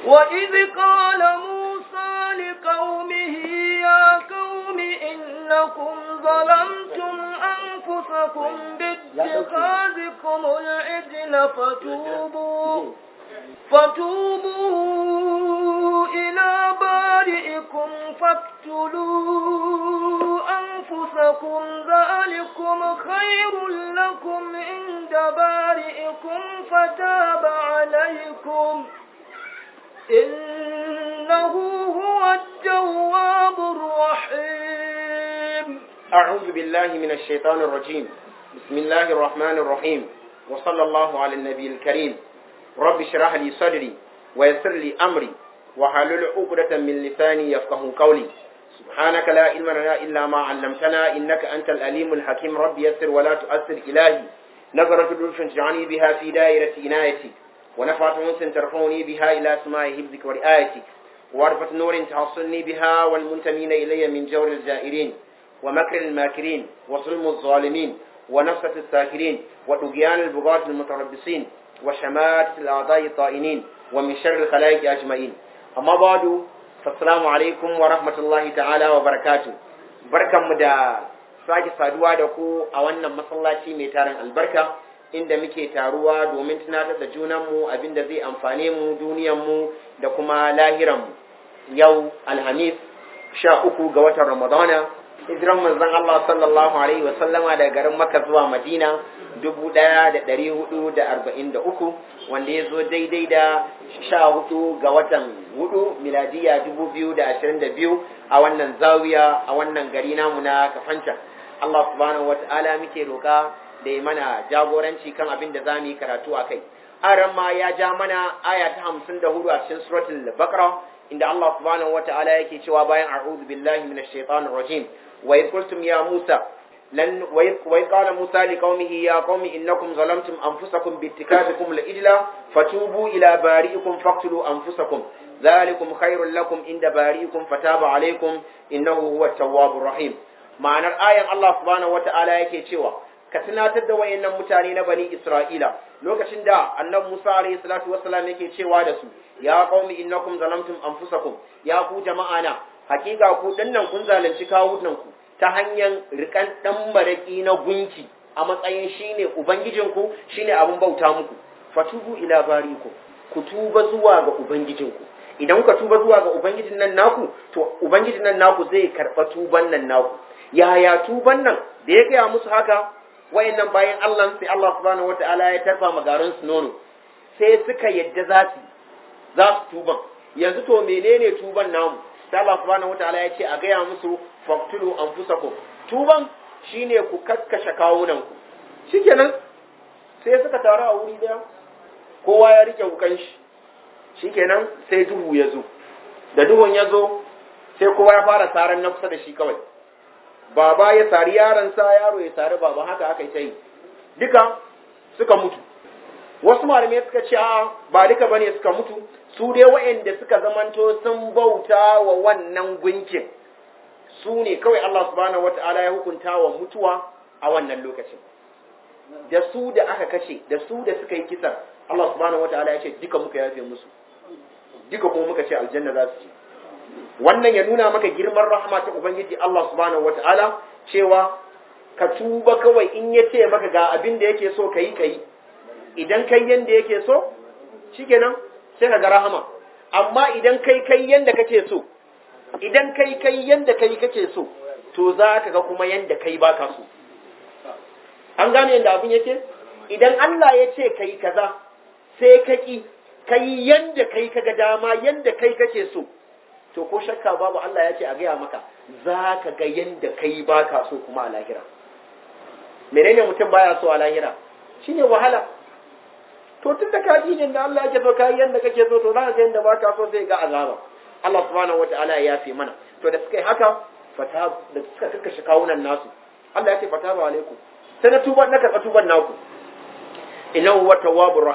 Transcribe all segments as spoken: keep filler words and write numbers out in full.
وإذ قال موسى لقومه يا قوم إنكم ظلمتم أنفسكم باتخاذكم العجل فتوبوا فتوبوا إلى بارئكم فاقتلوا أنفسكم ذلكم خير لكم عند بارئكم فتاب عليكم إنه هو التواب الرحيم. أعوذ بالله من الشيطان الرجيم. بسم الله الرحمن الرحيم، وصلى الله على النبي الكريم. رب اشرح لي صدري ويسر لي أمري وحلل عقدة من لساني يفقه قولي. سبحانك لا علم لنا إلا ما علمتنا إنك أنت الأليم الحكيم. رب يسر ولا تؤثر إلهي. نظرة لطف تجعلني بها في دائرة عنايتك، ونفعت أنس ترفعني بها إلى سماء حفظك ورعايتك، وعرفة نور تحصلني بها والمنتمين إلي من جور الجائرين ومكر الماكرين وظلم الظالمين ونفسة الساكرين وطغيان البغاة المتربصين وشماتة الأعداء الطائنين ومن شر الخلائق أجمعين. أما بعد، فالسلام عليكم ورحمة الله تعالى وبركاته. بركة مدى sake saduwa da ku a wannan masallaci mai tarin albarka, inda muke taruwa domin tunatar da junanmu abinda zai amfane mu duniyanmu da kuma lahiranmu. Yau Alhamis sha uku ga watan Ramadana, hijiran manzon Allah sallallahu alaihi wa sallama daga garin Makka zuwa Madina dubu ɗaya da ɗari hudu da arba'in da uku, wanda ya zo daidai da sha hudu ga watan hudu miladiya dubu biyu da ashirin da biyu a wannan zawiya a wannan gari namu na Kafanta. Allah subhanahu wa ta'ala muke roƙa da ya mana jagoranci kan abin da za mu yi karatu a kai. Aran ma ya ja mana aya ta hamsin da hudu a cikin suratul Baqara, inda Allah subhanahu wa ta'ala yake cewa bayan a'udhu billahi minash shaitanir rajim, wa idh qultum ya Musa lan wa idh qala Musa liqaumihi ya qaumi innakum zalamtum anfusakum biittikadikum al-ijla fatubu ila bari'ikum faqtulu anfusakum dhalikum khairul lakum inda bari'ikum fataba alaykum innahu huwa at-tawwabur rahim. Ma'anar ayan Allah subhanahu wata'ala yake cewa ka tunatar da wayannan mutane na bani Isra'ila lokacin da annabi Musa alayhi salatu wassalam yake cewa da su ya qaumi innakum zalamtum anfusakum, ya ku jama'a na hakika ku dinnan kun zalunci kawunan ku ta hanyar rikan dan maraki na gunki a matsayin shine ubangijinku, shine abun bauta muku. Fatubu ila barikum, ku tuba zuwa ga ubangijinku. Idan ka tuba zuwa ga ubangijin nan naku, to ubangijin nan naku zai karba tuban nan naku. Yaya tuban nan da ya gaya musu haka, wayannan bayan Allah sai Allah subhanahu wataala ya tarfa magarin su nono, sai suka yadda za su za su tuban. Yanzu to menene tuban namu? Sai Allah subhanahu wataala ya ce a gaya musu faqtulu anfusakum. Tuban shine ku kakkashe kawunan ku. Shikenan sai suka taru a wuri daya, kowa ya rike wukan shi. Shikenan sai duhu ya zo. Da duhun ya zo sai kowa ya fara saran na kusa da shi kawai. Baba ya sari yaransa, yaro ya sari baba, haka aka yi ta yi. Duka suka mutu. Wasu malamai suka ce a ba duka bane suka mutu, su dai waɗanda suka zamanto sun bauta wa wannan gunkin, su ne kawai Allah subhanahu wata'ala ya hukunta wa mutuwa a wannan lokacin. Da su da aka kashe, da su da suka yi kisan, Allah subhanahu wata'ala ya ce duka muka yafe musu, duka kuma muka ce aljanna za su ce. Wannan ya nuna maka girman rahama ta Ubangiji Allah subhanahu wata'ala, cewa ka tuba kawai in ya ce maka ga abin da yake so ka yi ka yi, idan kai yanda yake so shikenan sai ka ga rahama. Amma idan kai kai yanda kake so, idan kai kai yanda kai kake so, to za ka ga kuma yanda kai baka so. An gane yanda abin yake? Idan Allah ya ce kai kaza sai ka ki kai yanda kai kaga dama, yanda kai kake so, to ko shakka babu Allah ya ce a gaya maka za ka ga yanda kai baka so kuma a lahira. Menene mutum baya so a lahira? Shine wahala. To tun da ka ji da Allah yake so kai yanda kake so, to za ka ga yanda baka so sai ga azaba. Allah subhanahu wataala ya yafe mana. To da suka yi haka, fata da suka kakkashe kawunan nasu, Allah ya ce fataba alaikum, sai na tuba na karɓa tuban naku. Innahu huwa tawwabur rahim,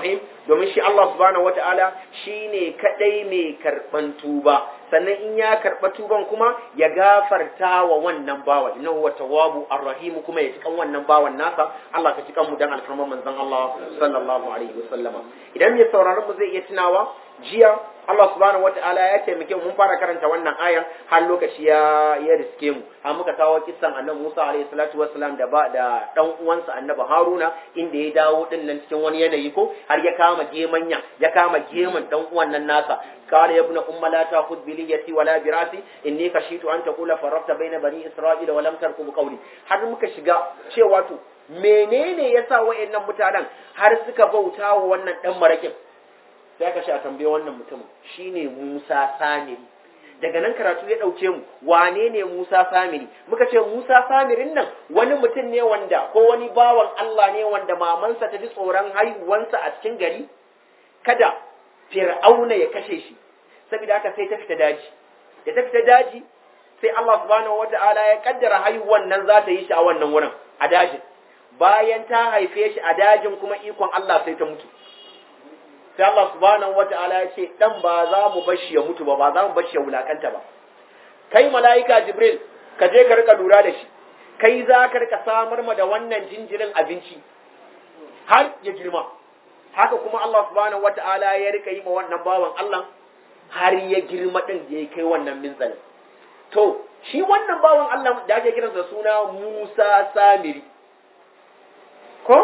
domin shi Allah subhanahu wataala shine kadai mai karban tuba, sannan in ya karba tuban kuma ya gafarta wa wannan bawa, innahu huwa tawwabu arrahim, kuma ya cikan wannan bawan nasa. Allah ka cikan mu dan alfarman manzon Allah sallallahu alaihi wasallama. Idan mai sauraron mu zai iya tunawa, jiya Allah subhanahu wataala ya taimake mu mun fara karanta wannan ayan har lokaci ya ya riske mu, har muka kawo kissan annabi Musa alaihi salatu wassalam da ba da dan uwansa annabi Haruna, inda ya dawo din nan cikin wani yanayi ko har ya kama gemanya, ya kama geman dan uwan nan nasa. قال يا ابن أم لا تأخذ بليتي ولا براسي إني خشيت أن تقول فرقت بين بني إسرائيل ولم ترقب قولي. har muka shiga cewa to menene yasa wayannan mutanen har suka bauta wa wannan dan marakin, sai aka sha tambaye wannan mutumin shine Musa Samiri. Daga nan karatu ya dauke mu, wane ne Musa Samiri? Muka ce Musa Samirin nan wani mutum ne wanda ko wani bawan Allah ne wanda mamansa ta ji tsoron haihuwansa a cikin gari kada Fir'auna ya kashe shi, saboda haka sai ta fita daji. Da ta fita daji sai Allah subhanahu wata'ala ya kaddara haihuwan nan za ta yi shi a wannan wurin, a dajin. Bayan ta haife shi a dajin kuma ikon Allah sai ta mutu. Sai Allah subhanahu wata'ala ya ce dan ba za mu bar shi ya mutu ba, ba za mu bar shi ya wulakanta ba. Kai mala'ika Jibril, ka je ka rika lura da shi. Kai za ka rika samar ma da wannan jinjirin abinci har ya girma. Haka kuma Allah subhanahu wata'ala ya rika yi ma wannan bawan Allah har ya girma din da ya kai wannan minzalin. To, shi wannan bawan Allah da ake kiransa suna Musa Samiri, ko?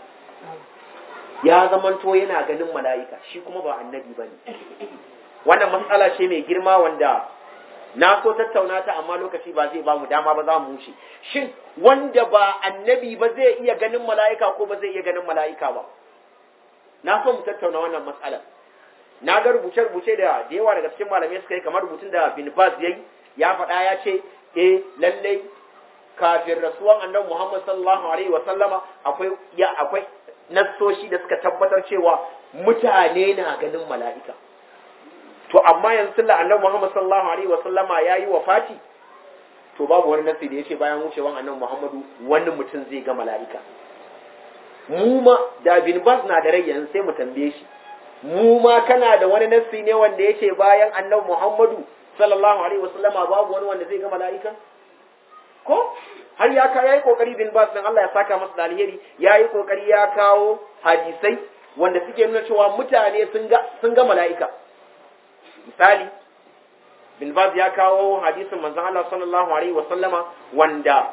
Ya zamanto yana ganin mala'ika, shi kuma ba annabi ba ne. Wannan matsala ce mai girma wanda na so tattauna ta, amma lokaci ba zai ba mu dama ba, za mu wuce. Shin wanda ba annabi ba zai iya ganin mala'ika ko ba zai iya ganin mala'ika ba? Na so mu tattauna wannan matsala. Na ga rubuce-rubuce da da yawa daga cikin malamai suka yi, kamar rubutun da Bin Baz yayi, ya faɗa ya ce eh lallai kafin rasuwan annabi Muhammad sallallahu alaihi wa sallama akwai ya akwai nassoshi da suka tabbatar cewa mutane na ganin mala'ika. To amma yanzu da annabi Muhammad sallallahu alaihi wa sallama yayi wafati, to babu wani nassi da yace bayan wucewan annabi Muhammadu wani mutum zai ga mala'ika. Mu ma da Bin Baz na da rai yanzu sai mu tambaye shi, mu ma kana da wani nassi ne wanda yace bayan annabi Muhammadu sallallahu alaihi wasallama babu wani wanda zai ga mala'ika? Ko har ya ka yayi kokari Bin Baz dan Allah ya saka masa da alheri, yayi kokari ya kawo hadisai wanda suke nuna cewa mutane sun ga sun ga mala'ika. Misali, Bin Baz ya kawo hadisin manzon Allah sallallahu alaihi wasallama wanda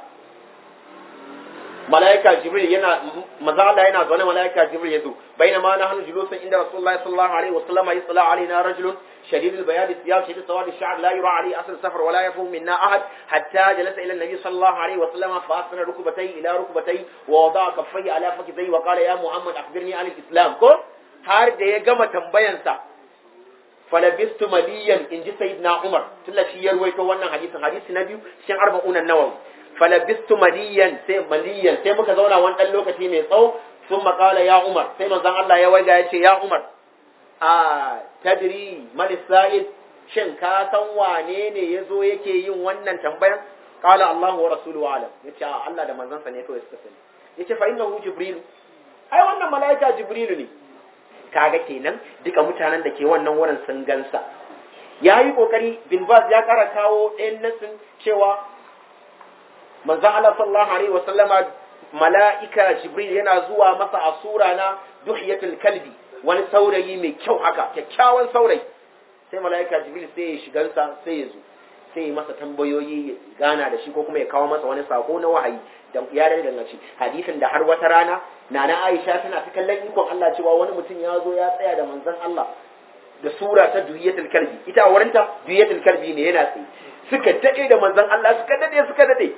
malaika Jibril yana maza Allah yana zaune, malaika Jibril yazo bainama nahnu julusun inda Rasulullahi sallallahu alaihi wasallam yasla alaina rajulun shadidul bayad thiyab shadid sawad ash-sha'r la yura alayhi asl safar wa la yafhum minna ahad hatta jalasa ila an-nabi sallallahu alaihi wasallam fa asna rukbatayhi ila rukbatayhi wa wada'a kaffayhi ala fakhidayhi wa qala ya Muhammad akhbirni an al-islam. Ko har da ya gama tambayansa falabistu maliyan inji sayyidina Umar, tullashi ya ruwaito wannan hadisin, hadisi na biyu cikin arba'un an-nawawi. falabistu maliyan sai maliyan sai muka zauna wani dan lokaci mai tsawo, sun makala ya Umar, sai manzon Allah ya waiga ya ce ya Umar, a tadri man sa'id, shin ka san wane ne yazo yake yin wannan tambayan? Qala Allahu wa rasuluhu alam, yace Allah da manzon sa ne kawai suka sani. Yace fa innahu Jibril, ai wannan malaika Jibril ne. Kaga kenan duka mutanen da ke wannan wurin sun gansa. Yayi kokari Bin Baz ya kara kawo ɗayan nasin cewa manzon Allah sallallahu alaihi wa sallama mala'ika Jibril yana zuwa masa a sura na duhiyatul kalbi, wani saurayi mai kyau haka, kyakkyawan saurayi. Sai mala'ika Jibril sai ya shigansa sai ya zo, sai ya masa tambayoyi, ya gana da shi ko kuma ya kawo masa wani sako na wahayi da ya danganci hadisin da har wata rana nana Aisha tana ta kallon ikon Allah cewa wani mutum ya zo ya tsaya da manzon Allah da sura ta duhiyatul kalbi, ita a wurinta duhiyatul kalbi ne yana tsaye. Suka dade da manzon Allah, suka dade suka dade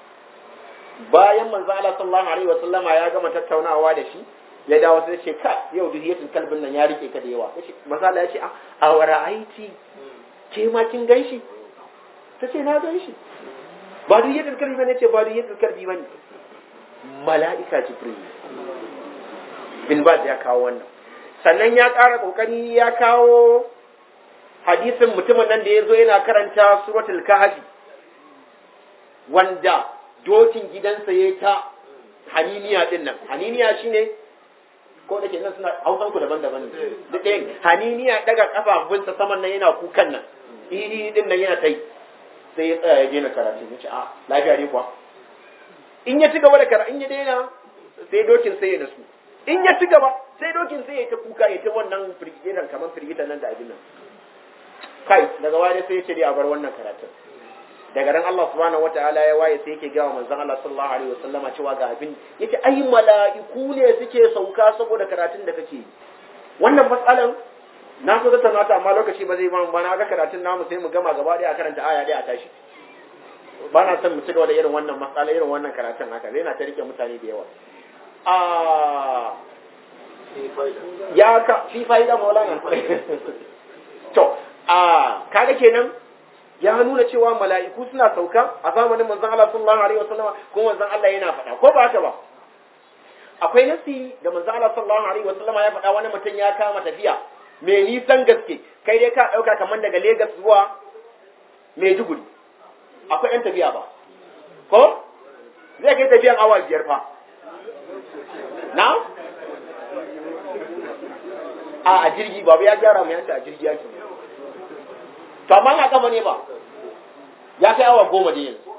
bayan manzo Allah sallallahu alaihi wasallama ya gama tattaunawa da shi, ya dawo sai ce ka yau duhiyatul kalbin nan ya rike ka da yawa. Yace manzo Allah ya ce a wara aiti ke ma kin ganshi? Tace na ganshi. Ba duhiyatul kalbi bane, ce ba duhiyatul kalbi bane, mala'ika Jibril. Bin Baz ya kawo wannan, sannan ya ƙara kokari ya kawo hadisin mutumin nan da ya zo yana karanta suratul kahfi, wanda dokin gidansa ya ta haniniya din nan. Haniniya shine ko da ke nan suna hausan ku daban-daban ne duk ɗayan haniniya daga kafafunsa saman nan yana kukan nan iri din nan yana ta yi sai ya tsaya ya daina karatu ya ce a lafiya ne kuwa in ya ci gaba da karatu in ya daina sai dokin sai ya nasu in ya ci gaba sai dokin sai ya ta kuka ya ta wannan firgitan kamar firgitan nan da abin nan kai daga waje sai ya ce dai a bar wannan karatun daga ran Allah subhanahu wataala ya waye sai yake gawa manzon Allah sallallahu alaihi wasallama cewa ga abin yace ai mala'iku ne suke sauka saboda karatun da kake wannan matsalan na so ta tanata amma lokaci ba zai ba mu bana ga karatun namu sai mu gama gaba daya a karanta aya daya a tashi ba na son mu ci gaba da irin wannan matsala irin wannan karatun haka zai na ta rike mutane da yawa a ya ka fi fa'ida maulana to a kaga kenan ya nuna cewa mala'iku suna sauka a zamanin manzon Allah sallallahu alaihi wasallam kuma manzon Allah yana faɗa ko ba haka ba akwai nasi da manzon Allah sallallahu alaihi wasallam ya faɗa wani mutum ya kama tafiya mai nisan gaske kai dai ka dauka kaman daga Lagos zuwa Maiduguri akwai yan tafiya ba ko zai kai tafiyan awa biyar fa na a a jirgi babu ya gyara mu yanci a jirgi yake to amma na kama ne ba ya kai awa goma da yanzu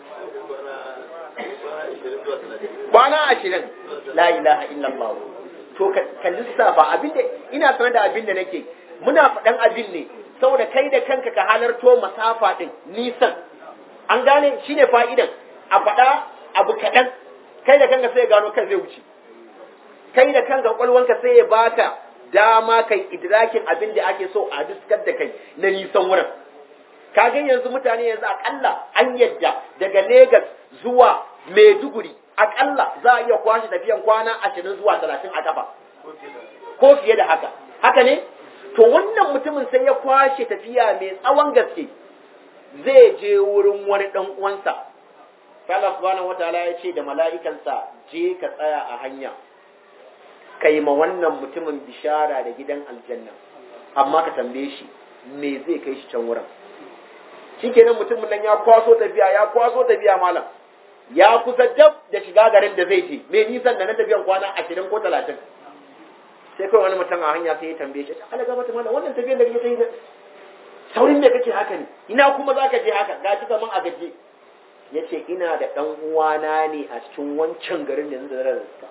kwana ashirin la ilaha illallah to ka lissafa abin da ina sanar da abin da nake muna faɗan abin ne saboda kai da kanka ka halarto masafa din nisan an gane shine fa'idan a faɗa abu kaɗan kai da kanka sai ya gano kan zai wuce kai da kanka kwalwanka sai ya baka dama kai idrakin abin da ake so a diskar da kai na nisan wurin kaga yanzu mutane yanzu akalla an yadda daga Lagos zuwa Maiduguri akalla za a iya kwashe tafiyan kwana ashirin zuwa talatin a kafa ko fiye da haka haka ne to wannan mutumin sai ya kwashe tafiya mai tsawon gaske zai je wurin wani dan uwansa Allah subhanahu wataala ya ce da mala'ikansa je ka tsaya a hanya kai ma wannan mutumin bishara da gidan aljanna amma ka tambaye shi me zai kai shi can wurin shikenan mutumin nan ya kwaso tafiya ya kwaso tafiya malam ya kusa dab da shiga garin da zai je me nisan da na tafiyan kwana ashirin ko talatin sai kai wani mutum a hanya sai ya tambaye shi Allah ga mata malam wannan tafiyan da kake yi saurin me kake haka ne ina kuma zaka je haka ga shi kaman a gaje yace ina da dan uwana ne a cikin wancan garin da yanzu da rarrasa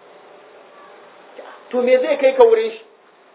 to me zai kai ka wurin shi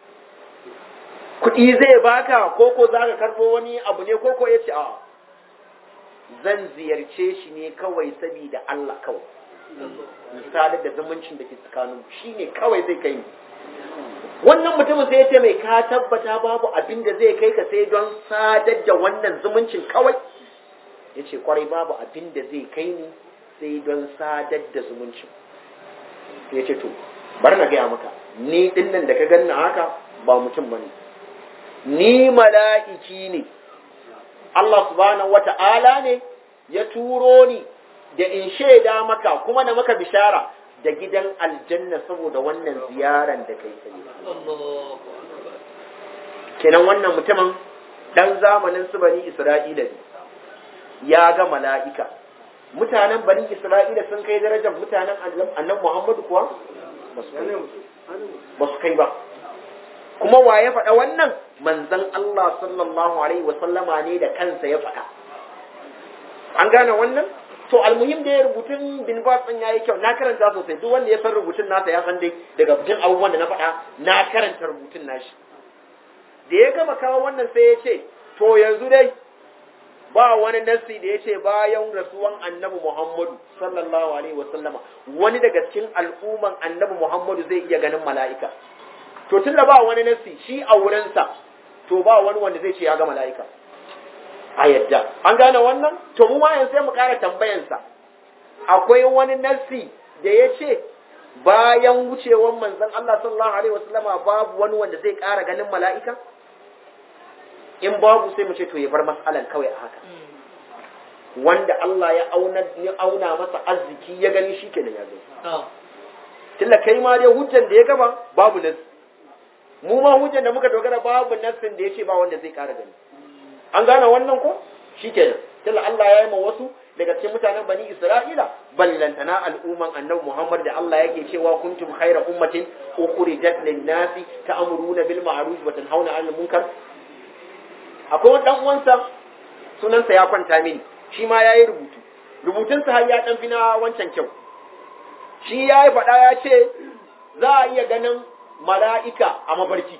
kuɗi zai baka ko ko za ka karɓo wani abu ne ko ko ya ce a zan ziyarce shi ne kawai saboda Allah kawai misalin da zumuncin da ke tsakanin shi ne kawai zai kai ni wannan mutumin sai ya ce mai ka tabbata babu abin da zai kai ka sai don sadar da wannan zumuncin kawai ya ce kwarai babu abin da zai kai ni sai don sadar da zumuncin ya ce to bar na gaya maka ni dinnan da ka ganna haka ba mutum bane ni mala'iki ne Allah subhanahu wata'ala ne ya turo ni da in shaida maka kuma na maka bishara da gidan aljanna saboda wannan ziyaran da kai sai kenan wannan mutumin dan zamanin su bani Isra'ila ne ya ga mala'ika mutanen bani Isra'ila sun kai darajar mutanen annabi Muhammadu kuwa ba su kai ba kuma wa ya faɗa wannan manzon Allah sallallahu alaihi wasallama ne da kansa ya faɗa an gane wannan to almuhim da ya rubutun bin Bas ɗin yayi kyau na karanta sosai duk wanda ya san rubutun nasa ya san dai daga cikin abubuwan da na faɗa na karanta rubutun nashi da ya gama kawo wannan sai ya ce to yanzu dai ba wani nassi da ya ce bayan rasuwan annabi Muhammadu sallallahu alaihi wasallama wani daga cikin al'umman annabi Muhammadu zai iya ganin mala'ika to tun da ba wani nassi shi a wurinsa to ba wani wanda zai ce ya ga mala'ika a yadda an gane wannan to mu ma yanzu sai mu ƙara tambayansa akwai wani nassi da ya ce bayan wucewan manzon Allah sallallahu alaihi wasallama babu wani wanda zai ƙara ganin mala'ika in babu sai mu ce to ya bar mas'alan kawai a haka wanda Allah ya auna ya auna masa arziki ya gani shikenan ya gani tunda kai ma dai hujjan da ya gaba babu nas mu ma hujjan da muka dogara babu nasin da yace ba wanda zai kara gani an gane wannan ko shikenan tunda Allah ya yi ma wasu daga cikin mutanen bani Isra'ila ballantana al'umman annabi Muhammad da Allah yake cewa kuntum khayra ummatin ukhrijat lin-nasi ta'muruna bil ma'ruf wa tanhauna 'anil munkar. Akwai wani dan uwansa sunansa ya kwanta mini, shi ma yayi rubutu rubutunsa har ya dan fina wancan kyau. Shi yayi faɗa ya ce za a iya ganin mala'ika a mafarki.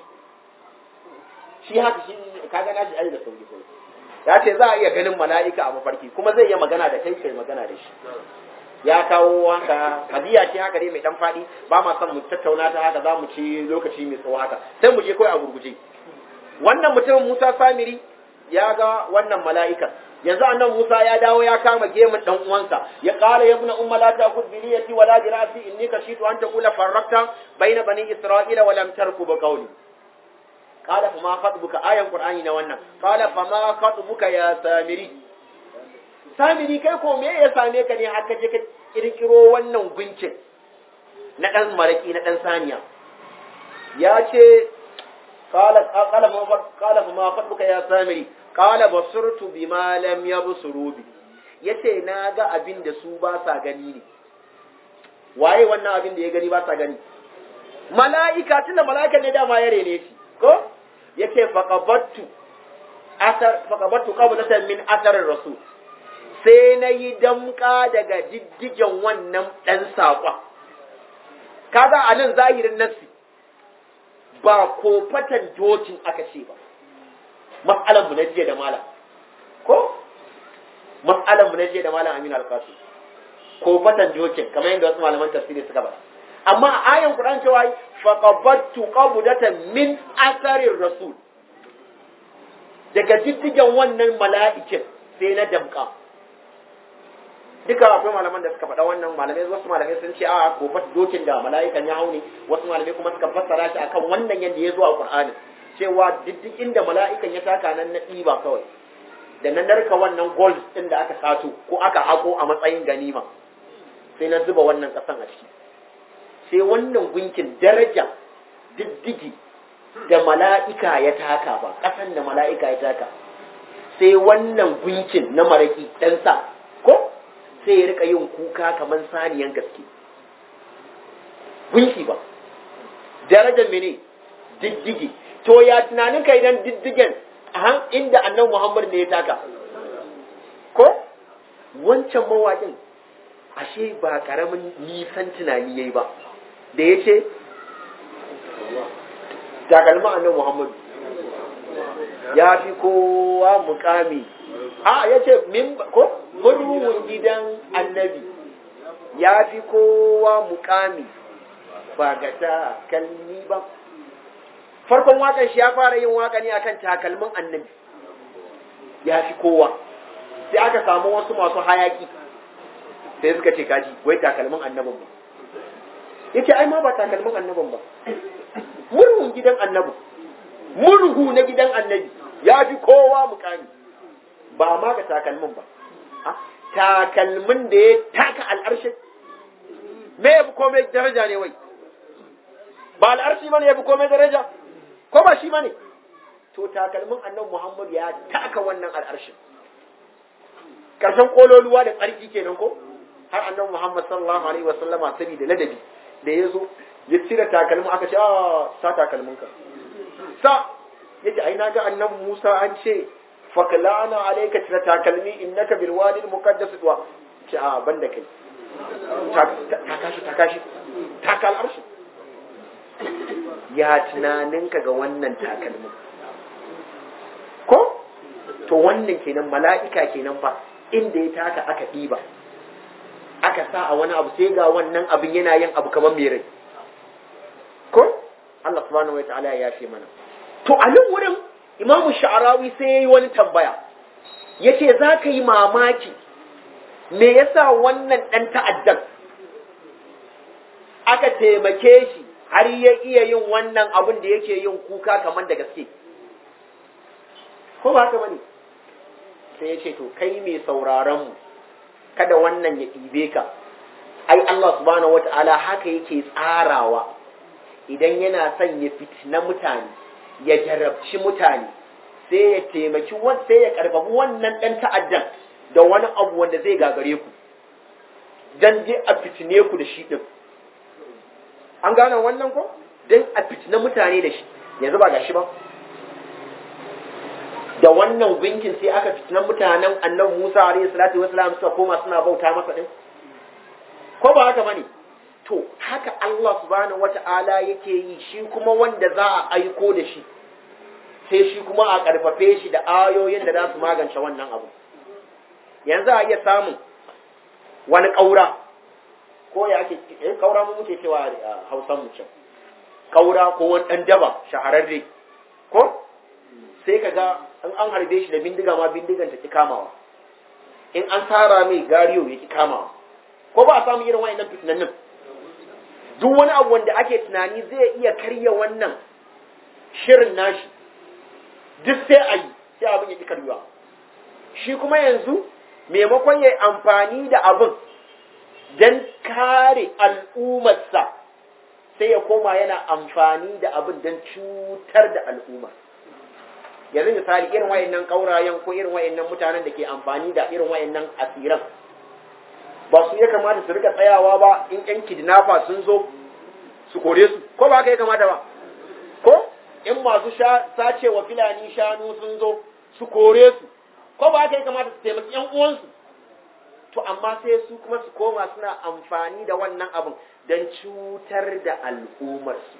Shi haka shi kaga nashi ai da sauki sauki. Ya ce za a iya ganin mala'ika a mafarki kuma zai iya magana da kai kai magana da shi. Ya kawo haka hadiya ce haka dai mai dan fadi, ba ma son mu tattauna ta haka za mu ci lokaci mai tsawo haka, sai mu je kai a gurguje. Wannan mutumin Musa Samiri ya ga wannan mala'ika, yanzu annan Musa ya dawo ya kama gemun dan uwansa, ya qala ya ibn umma la ta'khudh bi liyati wa la bi ra'si inni kashitu an taqula farraqta bayna bani isra'ila wa lam tarku bi qawli. Qala fa ma khatbuka, ayan qur'ani na wannan. Qala fa ma khatbuka ya Samiri. Samiri kai ko me ya same ka ne haka je ka kirkiro wannan gunkin na dan maraki na dan saniya? Ya ce qala qala fa qala fa ma khatbuka ya Samiri. Qala basurtu bima lam yabsuru bi. Yace na ga abin da su ba sa gani ne. Waye wannan abin da ya gani ba sa gani? Mala'ika, tunda mala'ika ne dama ya rene shi. Ko yace faqabattu asar faqabattu qablatan min athar rasul, sai nayi damka daga diddigen wannan dan sakon. Kaga anan zahirin nafsi ba ko fatan dokin aka ce ba, mas'alan mu na jiya da malam ko mas'alan mu na jiya da malam Aminu Alkasu ko fatan dokin kamar yadda wasu malaman tafsiri suka ba. Amma a ayan Qur'an cewa faqabattu qabdatan min asarir rasul, daga diddigen wannan mala'ikin sai na damka. Duka akwai malaman da suka faɗa wannan, malamai wasu malamai sun ce a ko fat dokin da mala'ikan ya haune, wasu malamai kuma suka fassara shi akan wannan yanda ya zo a Qur'ani cewa diddigin da mala'ikan ya taka nan na ɗiba kawai, da na narka wannan gold ɗin da aka sato ko aka hako a matsayin ganima, sai na zuba wannan ƙasan a ciki. Sai wannan gunkin daraja diddigi da mala'ika ya taka ba, ƙasan da mala'ika ya taka, sai wannan gunkin na maraki ɗansa ko sai ya rika yin kuka kamar saniyan gaske. Gunki ba, darajar mene diddigi. To ya tunanin ka idan diddigen a inda annabi Muhammad ne ya taka ko wancan mawaƙin ashe ba ƙaramin nisan tunani yayi ba da ya ce takalma annabi Muhammad ya fi kowa mukami. A ya ce min ko murhun gidan annabi ya fi kowa mukami ba ga takalmi ba. Farkon waƙar shi ya fara yin waƙa ne akan takalmin annabi ya fi kowa, sai aka samu wasu masu hayaki sai suka ce kaji wai takalmin annabin ba. Yace ai ma ba takalmin annabin ba, murhun gidan annabi, murhu na gidan annabi ya fi kowa mukami, ba ma ga takalmin ba. Takalmin da ya taka al'arshin me ya fi komai daraja ne wai? Ba al'arshi ba ne ya fi komai daraja? Ko ba shi ba ne? To takalmin annabi Muhammad ya taka wannan al'arshin. Karshen kololuwa da tsarki kenan ko? Har annabi Muhammad sallallahu alaihi wasallama sabi da ladabi da ya zo ya cire takalmin aka ce a sa takalminka. Sa yace ai na ga annabi Musa an ce faklana alayka cire takalmi innaka bil wadi al muqaddas wa ce a banda kai. Ta kashi ta kashi ta kal arshi. Ya tunaninka ga wannan takalmin ko? To wannan kenan mala'ika kenan fa inda ya taka aka ɗiba aka sa a wani abu sai ga wannan abin yana yin abu kamar mai rai ko? Allah subhanahu wa ta'ala ya yafe mana. To a nan wurin Imamu Sha'arawi sai ya yi wani tambaya, ya ce za ka yi mamaki me yasa wannan ɗan ta'addan aka taimake shi har ya iya yin wannan abin da yake yin kuka kamar da gaske, ko ba haka bane? Sai ya ce to kai mai sauraron mu kada wannan ya ɗibe ka, ai Allah subhanahu wata'ala haka yake tsarawa idan yana son ya fitina mutane ya jarabci mutane sai ya taimaki sai ya karfafi wannan ɗan ta'addan da wani abu wanda zai gagare ku dan je a fitine ku da shi din. An gane wannan ko? Dan a fitine mutane da shi. Yanzu ba gashi ba. Da wannan gunkin sai aka fitine mutanen Annabi Musa alaihi salatu wassalam suka koma suna bauta masa din. Ko ba haka bane? To haka Allah subhanahu wata'ala yake yi, shi kuma wanda za a aiko da shi sai shi kuma a karfafe shi da ayoyin da za su magance wannan abu. Yanzu a iya samun wani ƙaura, ko ya ake eh ƙaura mu muke cewa a Hausan mu can, ƙaura ko wani ɗan daba shahararre, ko sai kaga in an harbe shi da bindiga ma bindigan ta ki kamawa, in an tara mai gariyo ya ki kamawa, ko ba a samu irin wa'annan fitinannin. Duk wani abu wanda ake tunani zai iya karya wannan shirin nashi, duk sai a yi, sai abin ya ki karyuwa. Shi kuma yanzu maimakon ya yi amfani da abin don kare al'ummarsa, sai ya koma yana amfani da abin don cutar da al'umma. Yanzu misali irin wayannan ƙaurayen ko irin wayannan mutanen da ke amfani da irin wayannan asiran, ba su ya kamata su rika tsayawa ba in ƴan kidnapper sun zo su kore su, ko ba ka ya kamata ba? Ko in masu sace wa Fulani shanu sun zo su kore su, ko ba ka ya kamata su taimaki ƴan uwansu? To amma sai su kuma su koma suna amfani da wannan abin don cutar da al'ummarsu.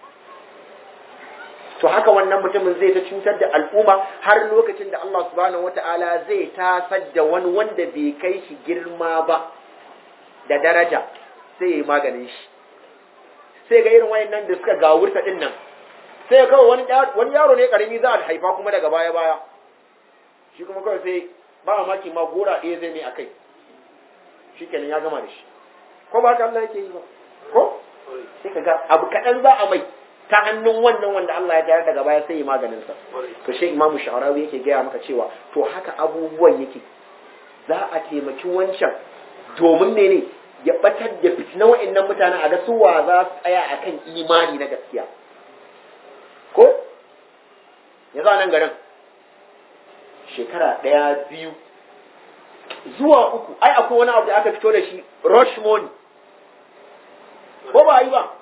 To haka wannan mutumin zai ta cutar da al'umma har lokacin da Allah subhanahu wata'ala zai tasar da wani wanda bai kai shi girma ba da daraja, sai ya yi maganin shi. Sai ga irin wayannan da suka gawurta din nan, sai kawai wani wani yaro ne karami za a haifa kuma daga baya baya, shi kuma kawai sai ba maki ma gora ɗaya zai ne akai, shikenan ya gama da shi. Ko ba haka Allah yake yi ba? Ko sai ka ga abu kaɗan za a mai ta hannun wannan wanda Allah ya tayar daga baya sai ya maganin sa. To shi Imam Sha'rawi yake gaya maka cewa to haka abubuwan yake, za a taimaki wancan domin ne ne ya batar da fitina wa'annan mutanen a ga su wa za su tsaya akan imani na gaskiya. Ko yanzu a nan garin shekara ɗaya biyu zuwa uku ai akwai wani abu da aka fito da shi rush money, ko ba yi ba?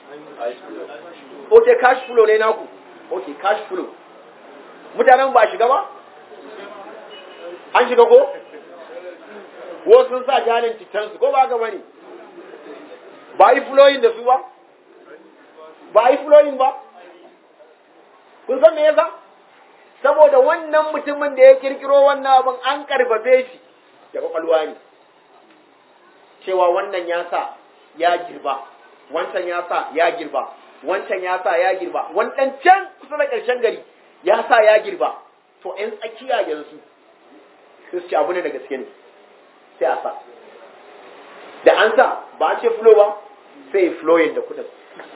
Ok, cash flow ne naku. Ok, cash flow. Mutanen ba shiga ba? An shiga ko? Wasu sun sa jarin titansu, ko ba ga bane? Ba yi flowing da su ba? Ba yi flowing ba? Kun san me yasa? Saboda wannan mutumin da ya kirkiro wannan abin an karfafe shi da kwakwalwa ne. Cewa wannan ya sa ya girba, wancan ya sa ya girba, wancan ya sa ya girba, wancan can kusa da ƙarshen gari ya sa ya girba. To ‘yan tsakiya yanzu su ci abu ne da gaske ne, sai a sa. Da an sa ba a ce flow ba, sai flowing da kudin,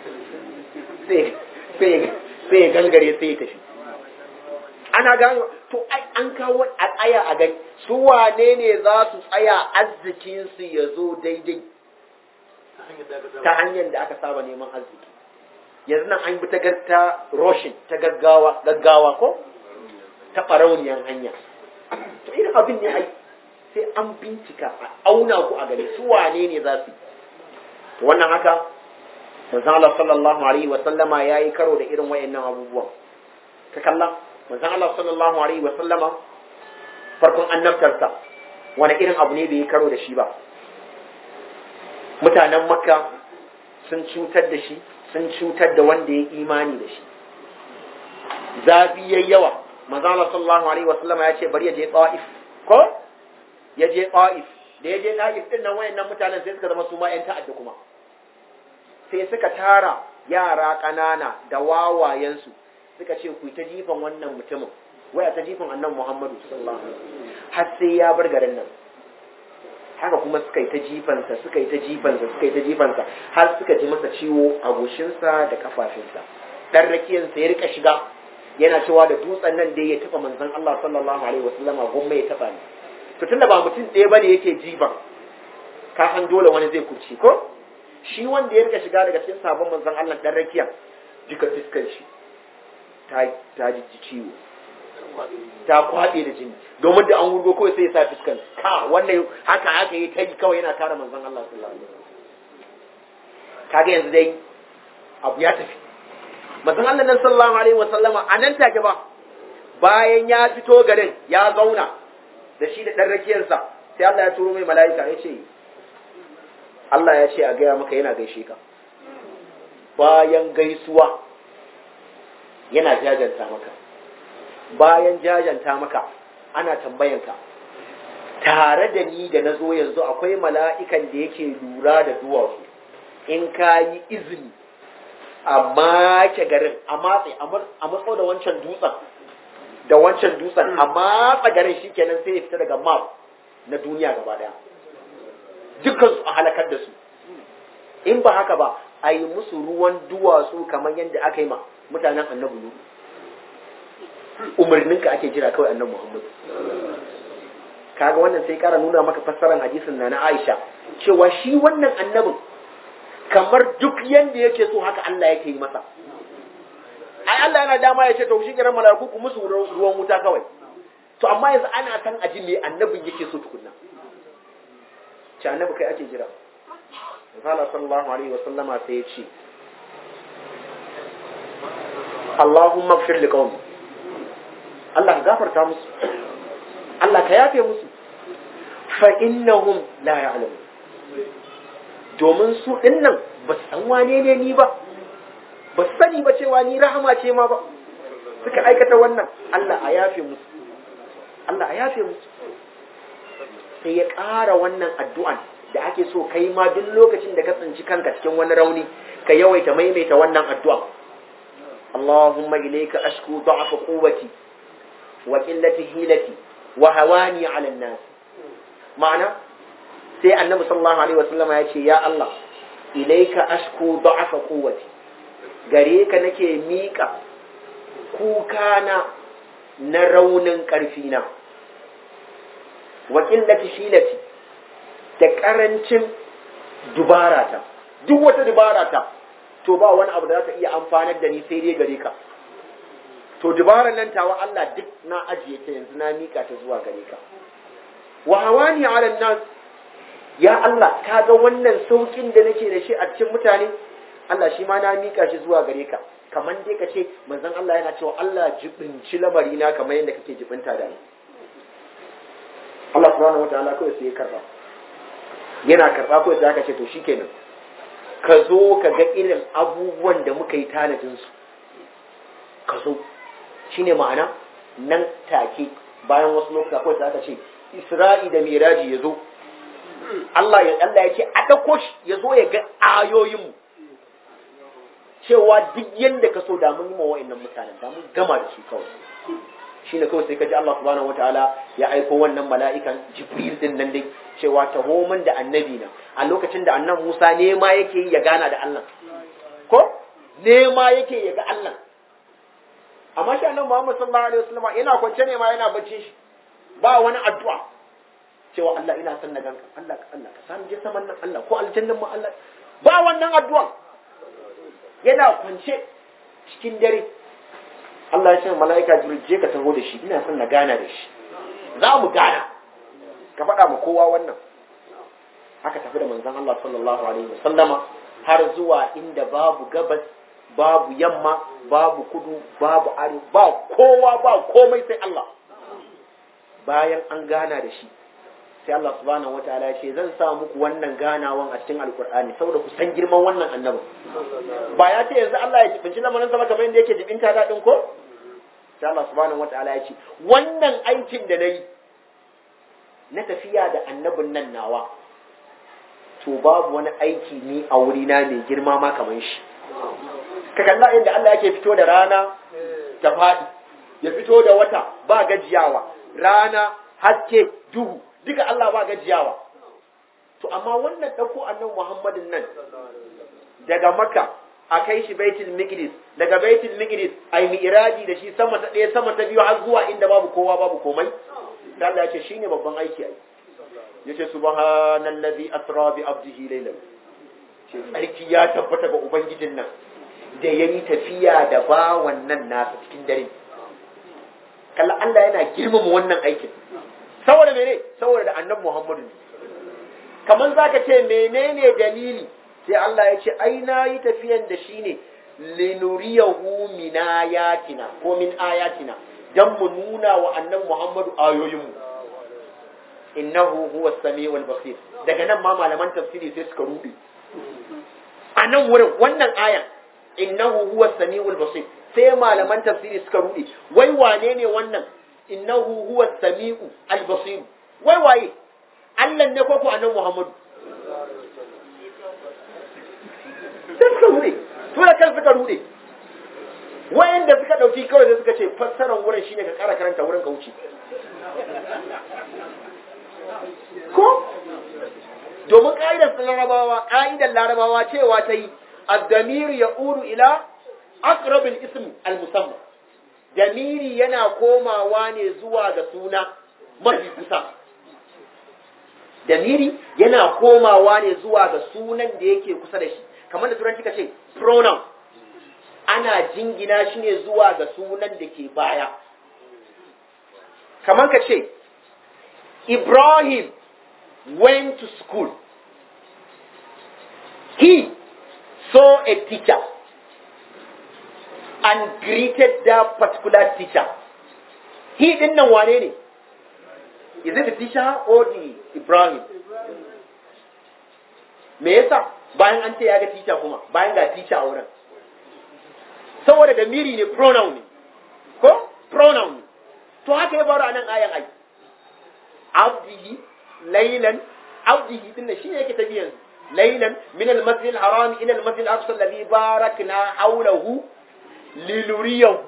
sai ya gangare sai ya tafi. Ana gano, to ai an kawo a tsaya a gani, su wane ne za su tsaya arzikinsu ya zo daidai ta hanyar da aka saba neman arziki. Yanzu nan an bi ta ta roshin ta gaggawa gaggawa ko ta farauniyar hanya. To irin abin ne ai sai an bincika a auna ku a gani su wane ne za su. To wannan haka manzon Allah sallallahu alaihi wa sallama yayi karo da irin wayannan abubuwan. Ka kalla manzon Allah sallallahu alaihi wa sallama farkon annabtarsa wani irin abu ne bai karo da shi ba. Mutanen Makka sun cutar da shi, sun cutar da wanda ya imani da shi. Zafi yayi yawa. Manzo Allah sallallahu alaihi wasallam ya ce bari ya je Taif, ko ya je Taif. Da ya je Taif din nan wayannan mutanen sai suka zama su ma ƴan ta'adda kuma. Sai suka tara yara kanana da wawayensu suka ce ku ta jifan wannan mutumin. Waya ta jifan Annabi Muhammadu sallallahu alaihi wasallam har sai ya bar garin nan. Haka kuma suka yi ta jifansa, suka yi ta jifansa, suka yi ta jifansa, har suka ji masa ciwo a goshinsa da kafafinsa. Dan rakiyansa ya rika shiga, yana cewa da dutsen nan dai ya taba manzon Allah sallallahu alaihi wasallama gomma ya taba ni. To tunda ba mutum ɗaya bane yake jifan, ka san dole wani zai kurci ko? Shi wanda ya rika shiga daga cikin sabon manzon Allah dan rakiyan, jika fiskar shi ta ta ji ciwo. ta kwaɗe da jini domin da an wurgo kawai sai ya sa fiskan ka wannan haka haka yi ta yi kawai yana kare manzon Allah sallallahu alaihi wasallam kaga yanzu dai abu ya tafi manzon Allah nan sallallahu alaihi wasallama a nan take ba bayan ya fito garin ya zauna da shi da dan rakiyarsa sai Allah ya turo mai mala'ika ya ce Allah ya ce a gaya maka yana gaishe ka bayan gaisuwa yana jajanta maka bayan jajanta maka ana tambayanka tare da ni da na zo yanzu akwai mala'ikan da yake lura da duwatsu in ka yi izini a make garin a matse a matso da wancan dutsen da wancan dutsen a matsa garin shi kenan sai ya fita daga map na duniya gaba daya dukkan su a halakar da su in ba haka ba a yi musu ruwan duwatsu kamar yadda aka yi ma mutanen annabi nu umarninka ake jira kawai annabi Muhammad kaga wannan sai kara nuna maka fassarar hadisin na na Aisha cewa shi wannan annabin kamar duk yanda yake so haka Allah yake yi masa ai Allah yana dama ya ce to shi kiran malaiku ku musu ruwan wuta kawai to amma yanzu ana san aji me annabin yake so tukunna ce annabi kai ake jira Allah sallallahu alaihi wasallama sai ya ce Allahumma ighfir liqawmi Allah ka gafarta musu Allah ka yafe musu fa innahum la ya'lamun domin su dinnan ba su san wane ne ni ba ba su sani ba cewa ni rahama ce ma ba suka aikata wannan Allah a yafe musu Allah a yafe musu sai ya ƙara wannan addu'an da ake so kai ma duk lokacin da ka tsinci kanka cikin wani rauni ka yawaita maimaita wannan addu'a Allahumma ilayka ashku da'fa quwwati wa qillati hilati wa hawani 'ala an-nas ma'ana sai annabi sallallahu alaihi wasallama ya ce ya Allah ilayka ashku da'fa quwwati gare ka nake mika kukana na raunin karfi na wa qillati hilati da karancin dubarata duk wata dubarata to ba wani abu da za ta iya amfanar da ni sai dai gare ka to dubaran nan tawa Allah duk na ajiye ta yanzu na mika ta zuwa gare ka wa hawani ala nas ya Allah kaga wannan saukin da nake da shi a cikin mutane Allah shi ma na mika shi zuwa gare ka kaman dai kace manzon Allah yana cewa Allah jibinci lamari na kamar yadda kake jibinta da ni Allah subhanahu wataala kawai sai ya karba yana karba kawai sai aka ce to shikenan ka zo ka ga irin abubuwan da muka yi tanadin su ka zo shine ma'ana nan take bayan wasu lokuta kawai sai aka ce Isra'i da Miraji ya zo Allah ya Allah ya ce a dauko shi ya zo ya ga ayoyin mu cewa duk yanda ka so da mun yi ma wa'annan mutanen da mun gama da su kawai shine kawai sai kaji Allah subhanahu wataala ya aiko wannan mala'ikan Jibril din nan dai cewa taho min da annabi na a lokacin da annabi Musa nema yake yi ya gana da Allah ko nema yake ya ga Allah amma shi annabi Muhammad sallallahu alaihi wasallam yana kwance ne ma yana bacci shi ba wani addu'a cewa Allah ina son na ganka Allah Allah ka san je saman nan Allah ko aljannan mu Allah ba wannan addu'a yana kwance cikin dare Allah ya ce mala'ika Jibril je ka taho da shi ina son na gana da shi za mu gana ka faɗa ma kowa wannan haka tafi da manzon Allah sallallahu alaihi wasallama har zuwa inda babu gabas babu yamma babu kudu babu arewa ba kowa ba komai sai Allah bayan an gana da shi sai Allah subhanahu wataala ya ce zan sa muku wannan ganawan a cikin alkur'ani saboda ku san girman wannan annabi ba ya ce yanzu Allah ya jibinci lamarin sama kamar yadda yake jibinta daɗin ko sai Allah subhanahu wataala ya ce wannan aikin da nayi na tafiya da annabin nan nawa to babu wani aiki ni a wuri na mai girma ma kamar shi ka kalla inda Allah yake fito da rana ta faɗi ya fito da wata ba gajiyawa rana haske duhu duka Allah ba gajiyawa to amma wannan dauko annabi Muhammadin nan daga Makka a kai shi Baitul Maqdis daga Baitul Maqdis ai mi'raji da shi sama ta ɗaya sama ta biyu har zuwa inda babu kowa babu komai dan Allah yace shine babban aiki ai yace subhanallazi asra bi abdihi laylan ce sarki ya tabbata ga ubangijin nan da yayi tafiya da bawan nan nasa cikin dare kalla Allah yana girmama wannan aikin saboda mene saboda da annabi Muhammadu ne kaman zaka ce menene dalili sai Allah ya ce ai na yi tafiyan da shi ne linuriyahu min ayatina ko min ayatina dan mu nuna wa annabi Muhammadu ayoyinmu innahu huwa as-sami'ul basir daga nan ma malaman tafsiri sai suka rubi a nan wurin wannan ayan innahu huwa as-sami'ul basir sai malaman tafsiri suka rubi wai wane ne wannan innahu huwa as-sami'u al-basir wai waye Allah ne ko ko annabi Muhammadu sai suka rude to da kan suka rude wayanda suka dauki kawai sai suka ce fassarar wurin shine ka kara karanta wurin ka wuce ko domin ka'idar larabawa ka'idar larabawa cewa ta yi ad-damir ya'udu ila aqrab al-ism al-musamma damiri yana komawa ne zuwa ga suna mafi kusa damiri yana komawa ne zuwa ga sunan da yake kusa da shi kamar da turanci ka ce pronoun ana jingina shi ne zuwa ga sunan da ke baya kamar ka ce Ibrahim went to school. He saw a teacher and greeted that particular teacher. He din nan wane ne? Is it the teacher or the Ibrahim? Me yasa bayan an ce ya ga teacher kuma bayan ga teacher a wurin? Saboda da miri ne pronoun ne. Ko? Pronoun ne. To haka ya faru a nan ayan ai. Abdihi laylan abdihi din shi yake tafi yanzu laylan min al-masjid al-haram ila al-masjid al-aqsa alladhi barakna hawlahu liluriyahu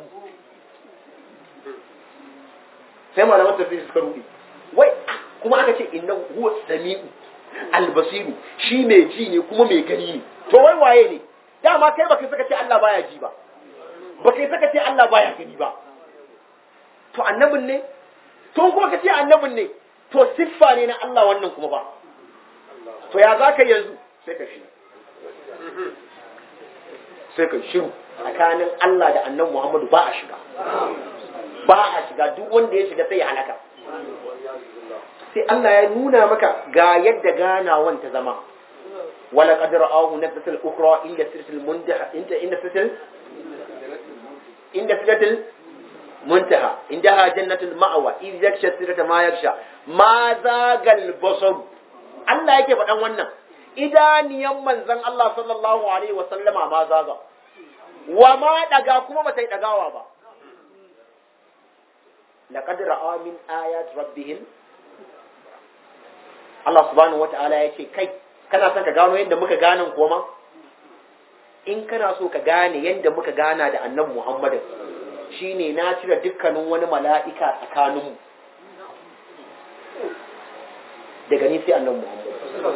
sai malaman tafsir suka rubi wai kuma aka ce innahu huwa samiu al-basir shi mai ji ne kuma mai gani ne to wai waye ne dama kai baka saka ce Allah baya ji ba baka saka ce Allah baya gani ba to annabin ne to kuma ka ce annabin ne to siffa ne na Allah wannan kuma ba to ya za ka yanzu sai ka shi sai ka shiru tsakanin Allah da annan Muhammadu ba a shiga ba a shiga duk wanda ya shiga sai ya halaka sai Allah ya nuna maka ga yadda ganawan ta zama wala qad ra'ahu nafatul ukhra inda sidratil muntaha inda inda sidratil inda sidratil muntaha indaha jannatul ma'wa idh yaksha sidrata ma yaksha ma zagal basar Allah yake faɗan wannan idaniyan manzon Allah sallallahu alaihi wa sallama ma zaga wa ma daga kuma ba ta dagawa ba laqad ra'a min ayat rabbihim Allah subhanahu wataala yake kai kana son ka gano yadda muka ganan kuma in kana so ka gane yadda muka gana da annabi Muhammad shine na cire dukkanin wani mala'ika tsakaninmu daga ni sai annabi Muhammad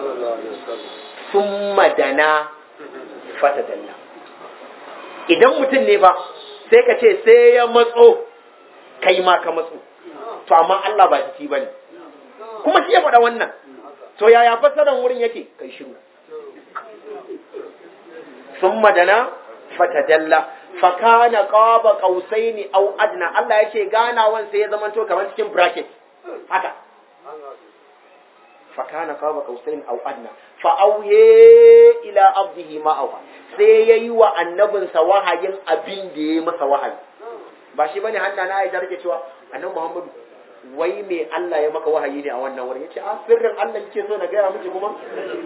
summa dana fatadalla idan mutum ne ba sai ka ce sai ya matso kai ma ka matso to amma Allah ba shi bane kuma shi ya faɗa wannan to yaya fassarar wurin yake kai shiru summa dana fatadalla fakana qaba qausaini aw adna Allah yake ganawan sai ya zamanto kamar cikin bracket haka fakana qaba qausaini aw adna fa awye ila abdihi ma awa sai yayi wa annabinsa wahayin abin da yayi masa wahayi ba shi bane hanna na Aisha take cewa annabi Muhammadu wai me Allah ya maka wahayi ne a wannan wurin yace a sirrin Allah yake so na ga miki kuma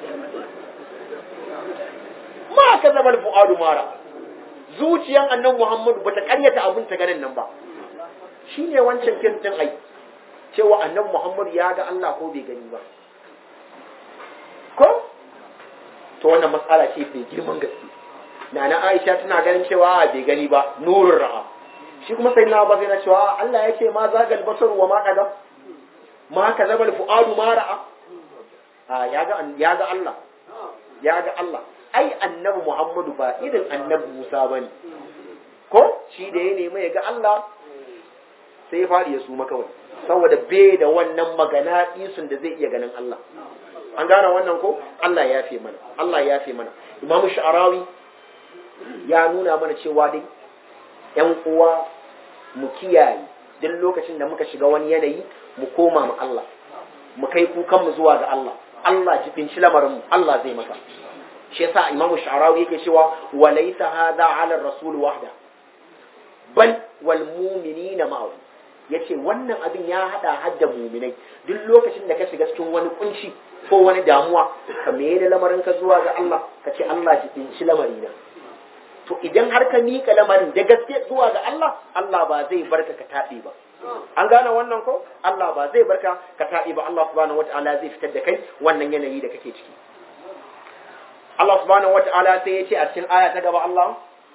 ma kazabal fuadu mara zuciyan annan Muhammadu bata karyata abin ta ganin nan ba shine wancan kintin ai cewa annan Muhammadu ya ga Allah ko bai gani ba ko to wannan matsala ce mai girman gaske nana Aisha tana ganin cewa bai gani ba nurur ra'a shi kuma sai na ba sai na cewa Allah yake ma zagal basar wa ma kadam ma kazabal fuadu ma ra'a a ya ga ya ga Allah ya ga Allah ai annabi Muhammadu ba irin annabi Musa bane ko shi da ya nemi ya ga Allah sai ya fadi ya suma kawai saboda bai da wannan magana isun da zai iya ganin Allah an gane wannan ko Allah ya yafe mana Allah ya yafe mana Imam Sha'rawi ya nuna mana cewa dai ƴan uwa mu kiyaye duk lokacin da muka shiga wani yanayi mu koma mu Allah mu kai kukan mu zuwa ga Allah Allah jibin shi lamarin mu Allah zai maka shi yasa Imam Sha'rawi yake cewa walaysa hadha 'ala ar-rasul wahda bal wal mu'minina ma'ahu yace wannan abin ya hada hadda mu'minai duk lokacin da ka shiga cikin wani kunci ko wani damuwa ka mai da lamarin ka zuwa ga Allah ka ce Allah jibin shi lamarina to idan har ka mika lamarin da gaske zuwa ga Allah Allah ba zai barka ka tabe ba an gane wannan ko Allah ba zai barka ka tabe ba Allah subhanahu wataala zai fitar da kai wannan yanayi da kake ciki Allah subhanahu wataala sai ya ce a cikin aya ta gaba Allah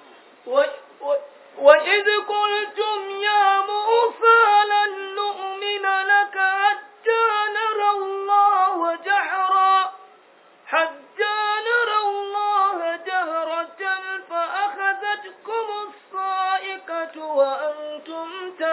wa idh qultum ya Musa lan nu'mina laka hatta nara Allah jahra hatta nara Allah jahratan fa akhadhatkum as-sa'iqatu wa antum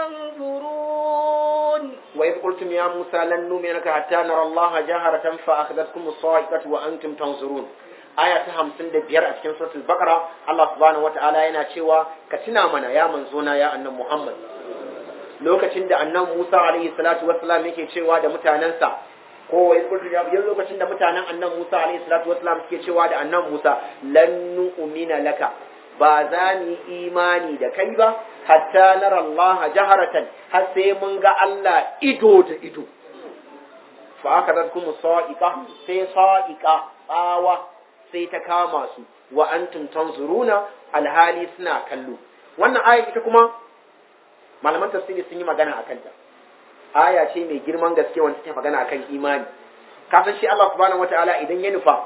tanzurun wa idh qultum ya Musa lan nu'mina laka hatta nara Allah jahratan fa akhadhatkum as-sa'iqatu wa antum tanzurun aya ta hamsin da biyar a cikin suratul baqara Allah subhanahu wataala yana cewa ka tuna mana ya manzona ya annabi Muhammad lokacin da annabi Musa alaihi salatu wassalam yake cewa da mutanansa ko wai kullu ya lokacin da mutanen annabi Musa alaihi salatu wassalam suke cewa da annabi Musa lan nu'mina laka ba za mu imani da kai ba hatta nara Allah jaharatan har sai mun ga Allah ido da ido fa akadatkum sa'iqa sai sa'iqa tsawa sai ta kama su wa antum tanzuruna alhali suna kallo wannan aya ita kuma malaman tafsiri sun yi magana akan ta aya ce mai girman gaske wanda take magana akan imani kafin shi Allah subhanahu wataala idan ya nufa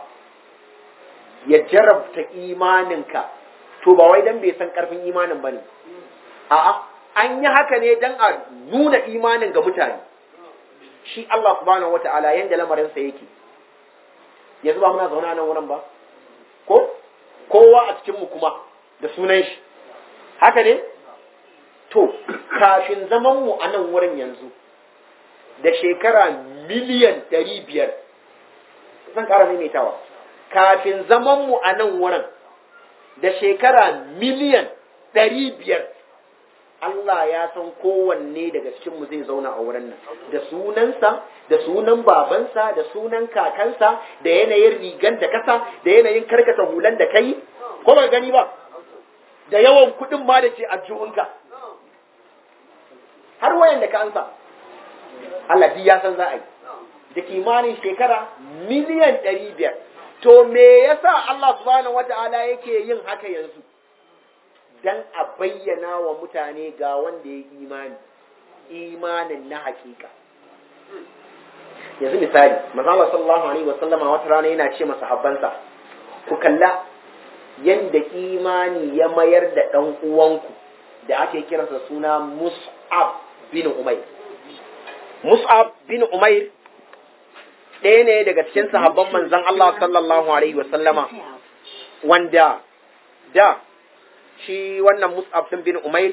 ya jarabta imaninka to ba wai dan bai san karfin imanin bane a'a an yi haka ne dan a nuna imanin ga mutane shi Allah subhanahu wataala yanda lamarin sa yake yanzu ba muna zauna nan wurin ba ko kowa a cikinmu kuma da sunan shi haka ne to kafin zamanmu a nan wurin yanzu da shekara miliyan ɗari biyar zan ƙara maimaitawa kafin zamanmu a nan wurin da shekara miliyan ɗari biyar Allah ya san kowanne daga cikinmu zai zauna a wurin nan da sunansa da sunan babansa da sunan kakansa da yanayin rigan da kasa da yanayin karkata hulan da kai ko ba gani ba da yawan kuɗin ma da ke a juhunka har wayan da ka ansa Allah duk ya san za a yi da kimanin shekara miliyan ɗari biyar to me yasa Allah subhanahu wata'ala yake yin haka yanzu dan a bayyana wa mutane ga wanda ya imani imanin na hakika yanzu misali manzo Allah sallallahu alaihi wasallama wata rana yana ce masahabbansa ku kalla yanda imani ya mayar da dan uwanku da ake kiransa suna Mus'ab bin Umair Mus'ab bin Umair ɗaya ne daga cikin sahabban manzon Allah sallallahu alaihi wasallama wanda da shi wannan Mus'ab bin Umair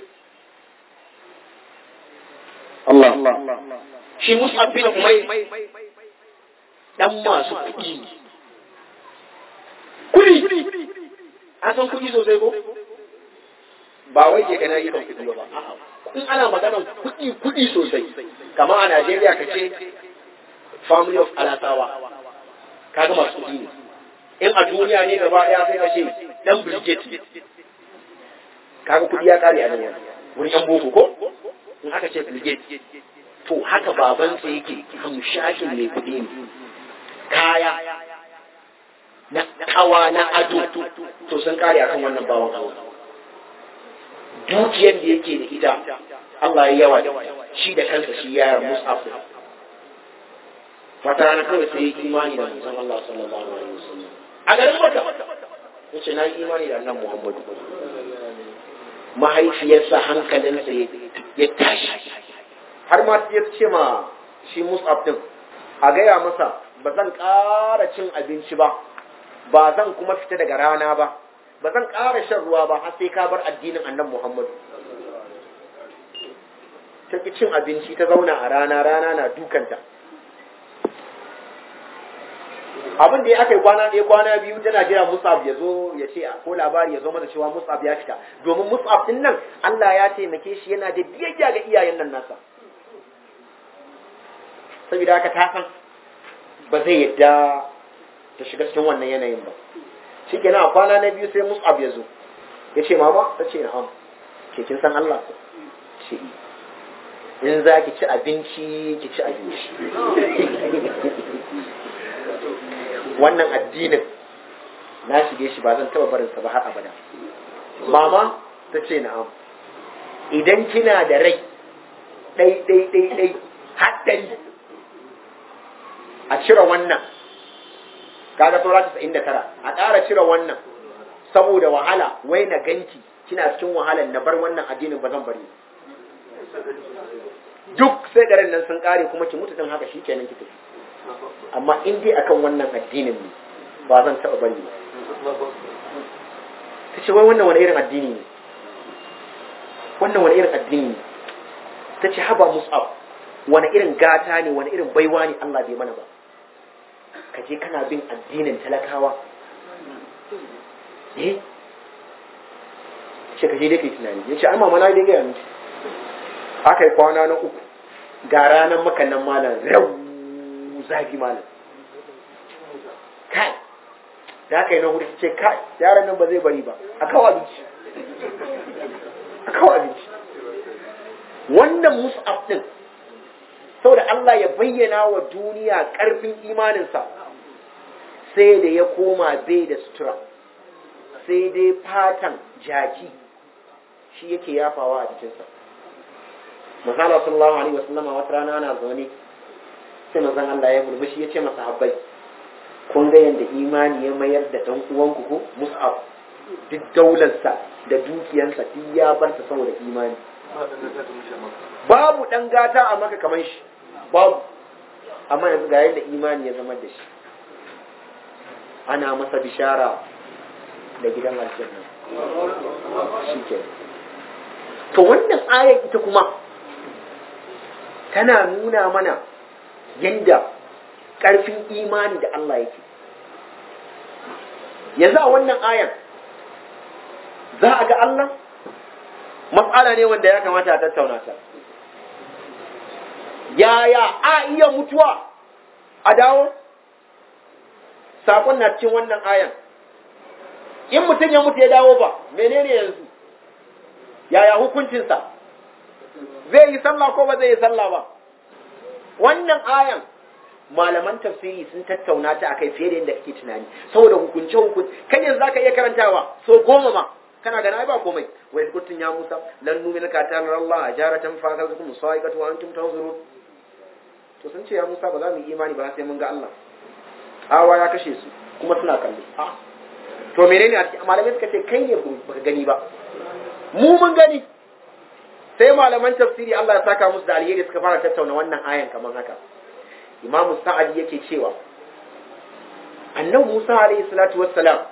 Allah shi Mus'ab bin Umair dan masu kuɗi kuɗi a san kuɗi sosai ko ba wai ke kana yi kan kuɗi ba in ana magana kuɗi kuɗi sosai kamar a Najeriya ka ce family of Alasawa kaga masu kuɗi ne in a duniya ne gaba ɗaya sai ka ce dan brigade kaga kudi ya kare a nan yanzu wurin yan boko ko in aka ce brigade to haka babansa yake hamshakin mai kudi ne kaya na kawa na ado to sun kare akan wannan bawan Allah dukiyar da yake da ita Allah ya yawa shi da kansa shi ya Mus'ab wata rana kawai sai imani da manzon Allah sallallahu alaihi wasallam a garin Makka yace na yi imani da annabi Muhammad mahaifiyarsa hankalinsa ya tashi har ma ya ce ma shi Mus'ab din a gaya masa ba zan ƙara cin abinci ba ba zan kuma fita daga rana ba ba zan ƙara shan ruwa ba har sai ka bar addinin annabi Muhammad ta ki cin abinci ta zauna a rana rana na dukanta abin da ya aka yi kwana ɗaya kwana biyu tana jira Mus'ab ya zo ya ce ko labari ya zo mata cewa Mus'ab ya fita, domin Mus'ab din nan Allah ya taimake shi yana da biyayya ga iyayen nan nasa, saboda haka ta san ba zai yadda ta shiga cikin wannan yanayin ba. Shi kenan a kwana na biyu sai Mus'ab ya zo ya ce mama, ta ce na'am, ke kin san Allah ce in za ki ci abinci ki ci abinci wannan addinin na shige shi ba zan taba barinsa ba har abada. Mama ta ce na'am, idan kina da rai ɗai ɗai ɗai ɗai haddari a cire wannan, kaga saura tasa'in da tara, a ƙara cire wannan saboda wahala, wai na ganki kina cikin wahalar na bar wannan addinin ba zan bari. Duk sai garin nan sun ƙare kuma ki mutu din haka shikenan ki tafi, amma in dai akan wannan addinin ne ba zan taɓa bari ba. Ta ce wai wannan wani irin addini ne, wannan wani irin addini ne. Ta ce haba Mus'ab, wani irin gata ne, wani irin baiwa ne Allah bai mana ba, ka je kana bin addinin talakawa. Eh ce ka je dai kai tunani. Ya ce ai mama na dai ga miki. Aka yi kwana na uku ga ranar makannan malam rau zafi malam, kai da aka yi na hudu ce kai yaran nan ba zai bari ba, a kawo abinci a kawo abinci. Wannan Mus'ab din saboda Allah ya bayyana wa duniya ƙarfin imaninsa sai da ya koma bai da sutura, sai dai fatan jaki shi yake yafawa a jikinsa. Masala sallallahu alaihi wasallama wata rana ana zaune sai manzon Allah ya burbushi ya ce masa habbai, kun ga yanda imani ya mayar da dan uwanku ko Mus'ab, duk daularsa da dukiyansa duk ya bar ta saboda imani. Babu dan gata a maka kamar shi, babu, amma yanzu ga yanda imani ya zama da shi, ana masa bishara da gidan aljanna. Shikenan. To wannan ayar ita kuma tana nuna mana yanda ƙarfin imani da Allah yake. Yanzu a wannan ayan za a ga Allah, matsala ne wanda ya kamata a tattauna ta. Yaya a iya mutuwa a dawo? Sakon na cikin wannan ayan. In mutum ya mutu ya dawo ba, menene yanzu? Yaya hukuncinsa? Zai yi sallah ko ba zai yi sallah ba? Wannan ayan malaman tafsiri sun tattauna ta akai fiye da yadda kake tunani, saboda hukunce hukunci kan yanzu zaka iya karantawa so goma ma kana gana ai ba komai. Wai kutun ya Musa lan numina ka ta Allah ajaratan fa ka kuma sa'iqatu wa antum tanzurun. To sun ce ya Musa ba za mu yi imani ba sai mun ga Allah. Awa ya kashe su kuma suna kallo. To menene a cikin malamai suka ce kai ne ba gani ba, mu mun gani. Sai malaman tafsiri Allah ya saka musu da alheri suka fara tattauna wannan ayan kamar haka. Imam Sa'adi yake cewa Annabi Musa alayhi salatu wassalam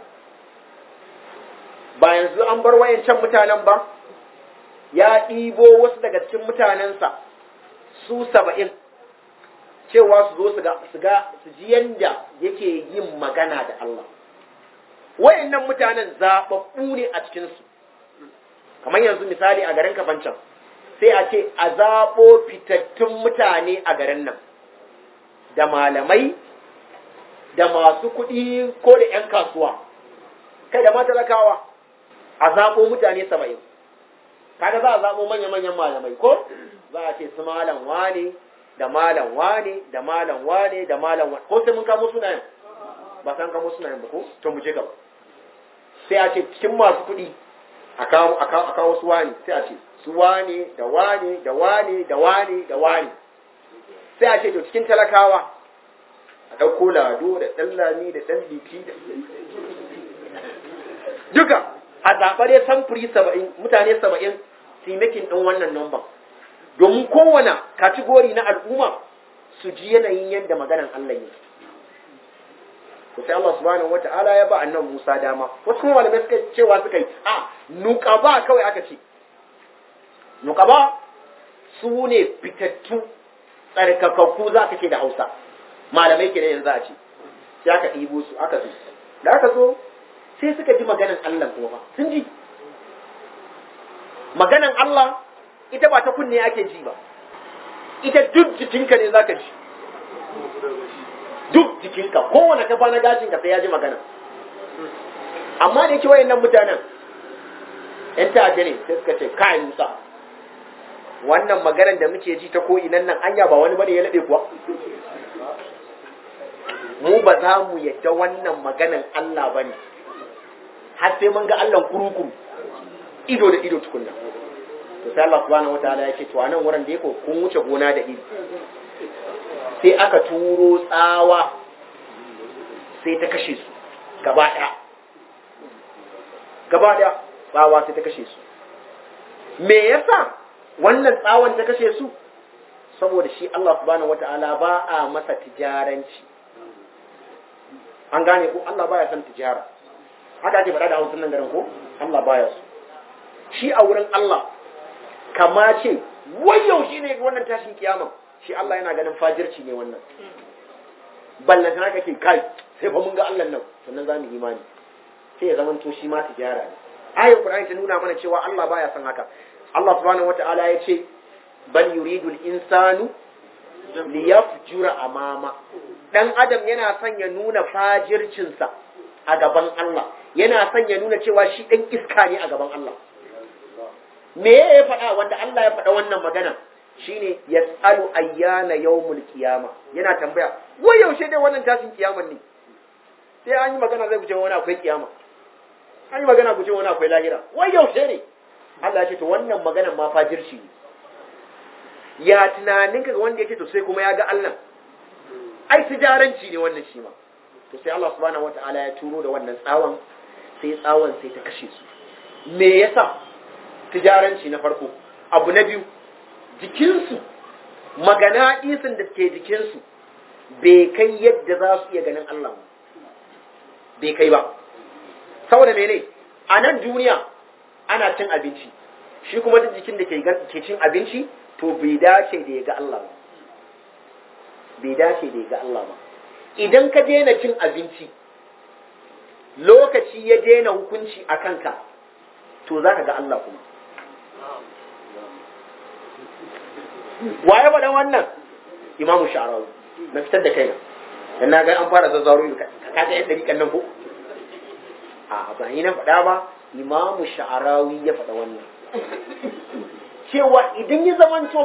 ba yanzu an bar wayancan mutanen ba, ya ɗibo wasu daga cikin mutanensa su saba'in cewa su zo su ga su ga su ji yanda yake yin magana da Allah. Wayannan mutanen zababbu ne a cikin su, kamar yanzu misali a garin Kafancan sai a ce a zaɓo fitattun mutane a garin nan, da malamai, da masu kuɗi ko da ‘yan kasuwa, kai da matalakawa, a zaɓo mutane saba'in. Kaga za a zaɓo manya-manyan malamai ko? Za a ce su malam wane, da malam wane, da malam wane, da malam wane, ko sai mun kamo sunayen? Ba san kamo sunayen ba ko? To mu je gaba. Sai a ce cikin masu kuɗi, a kawo su wane, sai a ce su wane da wane da wane da wane da wane. Sai a ce to cikin talakawa a ɗauko lado da ɗan lami da ɗan liki da duka a zaɓare samfuri saba'in, mutane saba'in su yi makin ɗin wannan nomban, domin kowane kategori na al'umma su ji yanayin yadda maganan Allah ne. to sai Allah subhanahu wata'ala ya ba annabi Musa dama. Wasu kuma malamai suka cewa suka yi a nuqaba kawai aka ce, nuqaba su ne fitattu tsarkakakku za ka ce da Hausa, malamai kenan yanzu a ce sai aka ɗibo su aka zo da aka zo sai suka ji maganan Allah kuma fa sun ji maganan Allah ita ba ta kunne ake ji ba, ita duk jikinka ne zaka ji, duk jikinka kowane kafa na gashinka sai ya ji magana. Amma da yake wayannan mutanen ‘yan ta'adda ne sai suka ce kai Musa wannan maganar da muke ji ta ko inan nan anya ba wani bane ya laɓe kuwa, mu ba za mu yadda wannan maganan Allah bane har sai mun ga Allah kurukuru ido da ido tukunna. To sai Allah subhanahu wataala ya ce to anan wurin da yake kun wuce gona da iri, sai aka turo tsawa sai ta kashe su gaba ɗaya gaba ɗaya tsawa sai ta kashe su. Me yasa wannan tsawon ta kashe su? Saboda shi Allah subhanahu wataala ba a masa tijaranci. An gane ko Allah baya son tijara, haka ake faɗa da Hausa nan garin ko Allah baya so. Shi a wurin Allah kama ce wai yaushe ne wannan tashin kiyama, shi Allah yana ganin fajirci ne wannan. Ballan sana kake kai sai fa mun ga Allah nan sannan za mu imani, sai ya zama to shi ma tijara ne. Ayar Qur'ani ta nuna mana cewa Allah baya son haka. Allah subhanahu wata'ala ya ce bal yuridu al-insanu liyafjura amama. Dan adam yana son ya nuna fajircinsa a gaban Allah, yana son ya nuna cewa shi dan iska ne a gaban Allah. Me ya faɗa wanda Allah ya faɗa wannan magana? Shine yas'alu ayyana yawmul qiyama, yana tambaya wai yaushe dai wannan tashin kiyaman ne? Sai an yi magana zai guje wani akwai kiyama, an yi magana guje wani akwai lahira, wai yaushe ne? Allah ya ce to wannan maganan ma fajirci ne. Ya tunanin ka wanda yake to sai kuma ya ga Allah, ai tijaranci ne wannan shi ma. To sai Allah subhanahu wataala ya turo da wannan tsawon, sai tsawon sai ta kashe su. Me yasa? Tijaranci na farko. Abu na biyu, jikinsu magana isin da ke jikinsu bai kai yadda za su iya ganin Allah ba, bai kai ba. Saboda mene? A nan duniya ana cin abinci, shi kuma duk jikin da ke cin abinci to bai dace da ya ga Allah ba, bai dace da ya ga Allah ba. Idan ka daina cin abinci, lokaci ya daina hukunci a kanka, to za ka ga Allah kuma. Waye faɗa wannan? Imamu Sha'rawi. Na fitar da kaina, dan na ga an fara zazzaro ka kaga yan dariƙan nan ko? A ba ni na faɗa ba, Imamu Sha'rawi ya faɗa wannan. Cewa idan ya zamanto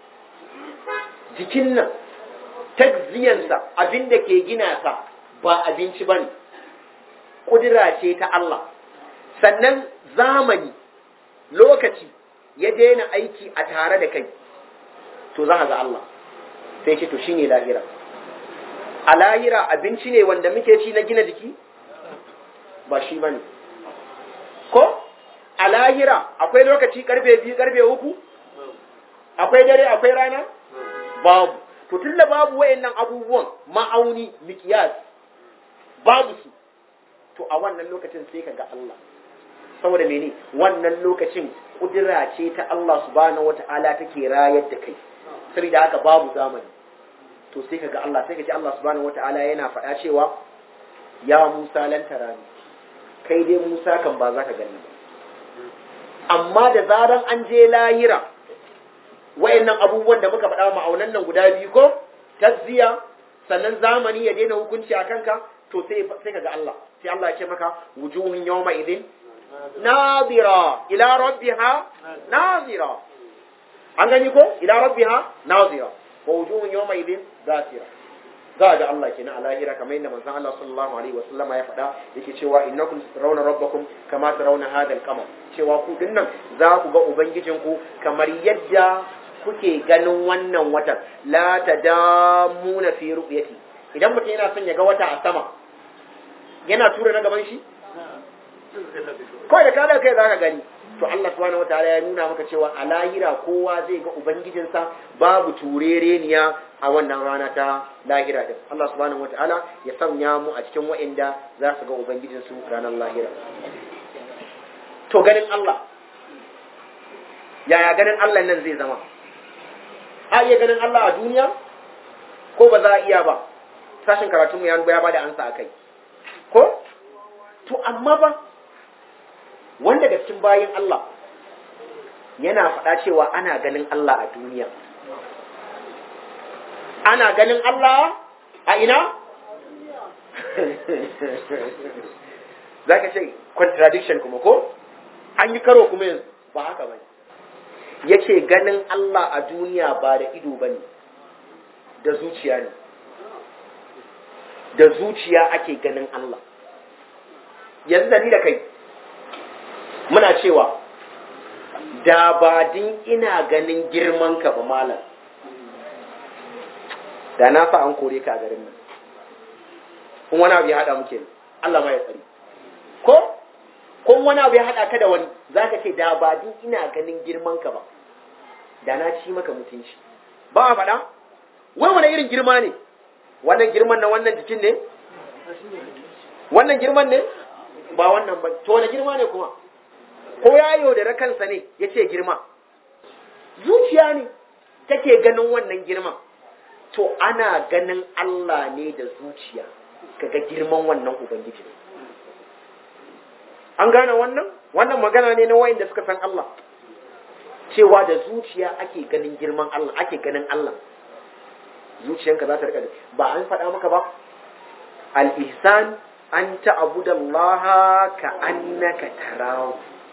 jikin nan takziyansa abin da ke gina sa ba abinci bane, kudura ce ta Allah. Sannan zamani lokaci ya daina aiki a tare da kai, to za ka ga Allah. Sai ce to shine lahira. A lahira abinci ne wanda muke ci na gina jiki? Ba shi bane. Ko a lahira akwai lokaci karfe biyu karfe uku? Akwai dare akwai rana? Babu. To tunda babu wayannan abubuwan ma'auni mikiyas babu su, to a wannan lokacin sai ka ga Allah. Saboda mene? Wannan lokacin kudura ce ta Allah subhanahu wata'ala take rayar da kai. Saboda haka babu zamani. To sai ka ga Allah, sai ka ji Allah subhanahu wata'ala yana faɗa cewa ya Musa lan tarani. Kai dai Musa kan ba za ka gani ba. Amma da zaran an je lahira, wayannan abubuwan da muka faɗa ma'aunan nan guda biyu ko tazziya, sannan zamani ya daina hukunci a kanka, to sai sai ka ga Allah. Sai Allah ya ce maka wujuhun yawma idin nazira ila rabbiha nazira. An gani ko ila rabbiha nazira wa wujuhun yawma idin zafira. Za ga Allah kenan a lahira kamar yadda manzon Allah sallallahu alaihi wasallama ya faɗa, yake cewa innakum tarawna rabbakum kama tarawna hadha al-qamar, cewa ku dinnan za ku ga ubangijinku kamar yadda kuke ganin wannan watan. La tadamuna fi ru'yati. Idan mutum yana son ya ga wata a sama, yana tura na gaban shi kawai da kada kai za ka gani. To Allah subhanahu wataala ya nuna maka cewa a lahira kowa zai ga ubangijinsa, babu turereniya a wannan rana ta lahira din. Allah subhanahu wataala ya sanya mu a cikin wa'inda za su ga ubangijinsu ranar lahira. To ganin Allah, yaya ganin Allah nan zai zama? A iya ganin Allah a duniya ko ba za a iya ba? sashin karatunmu ya ya bada ansa akai ko to amma ba wanda da cikin bayin Allah yana faɗa cewa ana ganin Allah a duniya ana ganin Allah a ina zaka ce contradiction kuma ko an yi karo kuma yanzu ba haka bane yace ganin Allah a duniya ba da ido bane da zuciya ne da zuciya ake ganin Allah yanzu da ni da kai muna cewa da ba din ina ganin girman ka ba malam da na fa an kore ka a garin nan kun wani abu ya hada muke Allah ma ya tsari ko kun wani abu ya hada ka da wani zaka ce da ba din ina ganin girman ka ba da na ci maka mutunci ba a faɗa wai wani irin girma ne wannan girman na wannan jikin ne wannan girman ne ba wannan ba to wani girma ne kuma ko ya yaudara kansa ne ya ce girma zuciya ne take ganin wannan girman to ana ganin Allah ne da zuciya kaga girman wannan ubangiji ne an gane wannan wannan magana ne na wayanda suka san Allah cewa da zuciya ake ganin girman Allah ake ganin Allah zuciyanka za ta rika ba an faɗa maka ba al-ihsan an ta'budallaha ka annaka tarahu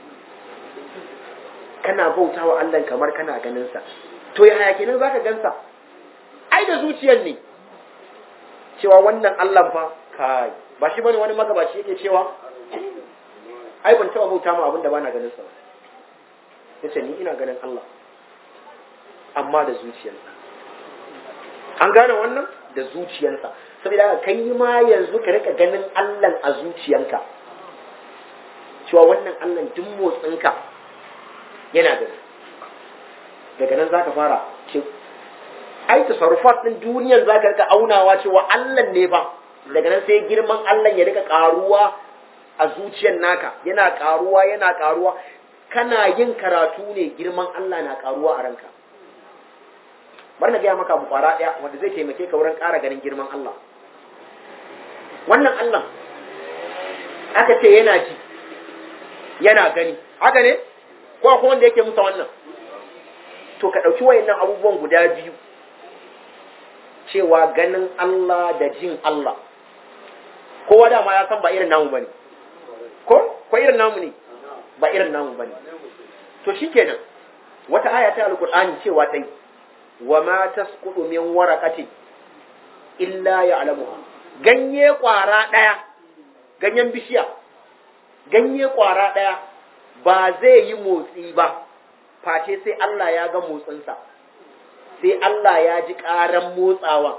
kana bautawa Allah kamar kana ganin sa to yaya kenan zaka gansa ai da zuciyar ne cewa wannan Allah fa kai ba shi bane wani magabaci yake cewa ai ban taba bauta ma abin da bana ganin sa yace ni ina ganin Allah amma da zuciyarsa an gane wannan da zuciyarsa saboda kai ma yanzu ka rika ganin Allah a zuciyanka cewa wannan Allah duk motsinka yana gani daga nan zaka fara ce ai tasarrufat din duniyar zaka rika aunawa cewa Allah ne ba daga nan sai girman Allah ya rika karuwa a zuciyar naka yana karuwa yana karuwa kana yin karatu ne girman Allah na karuwa a ranka bar na gaya maka abu kwara daya wanda zai taimake ka wurin ƙara ganin girman Allah wannan Allah aka ce yana ji yana gani haka ne ko akwai wanda yake musa wannan to ka ɗauki wayannan abubuwan guda biyu cewa ganin Allah da jin Allah kowa dama ya san ba irin namu bane ko ko irin namu ne ba irin namu bane to shikenan wata aya ta alqur'ani cewa tai wa ma tasqutu min waraqati illa ya'lamuha ganye kwara daya ganyen bishiya ganye kwara daya ba zai yi motsi ba face sai Allah ya ga motsinsa sai Allah ya ji ƙaran motsawa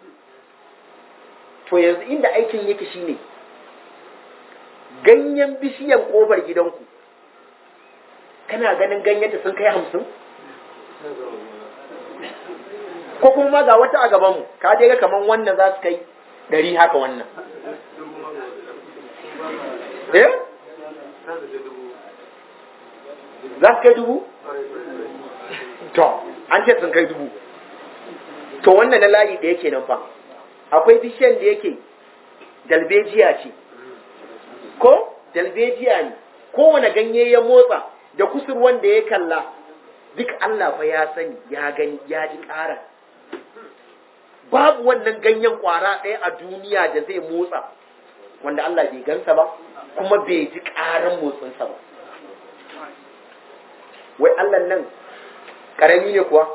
to yanzu inda aikin yake shine ganyen bishiyan kofar gidanku kana ganin ganyenta sun kai hamsin ko kuma ga wata a gabanmu ka je ga kaman wannan za su kai ɗari haka wannan eh za su kai dubu to an ce sun kai dubu to wannan na layi da yake nan fa akwai bishiyan da yake dalbejiya ce ko dalbejiya ne kowane ganye ya motsa da kusurwan da ya kalla duk Allah fa ya sani ya gani ya ji ƙara babu wannan ganyen kwara ɗaya a duniya da zai motsa wanda Allah bai gansa ba kuma bai ji ƙaran motsinsa ba wai Allah nan ƙarami ne kuwa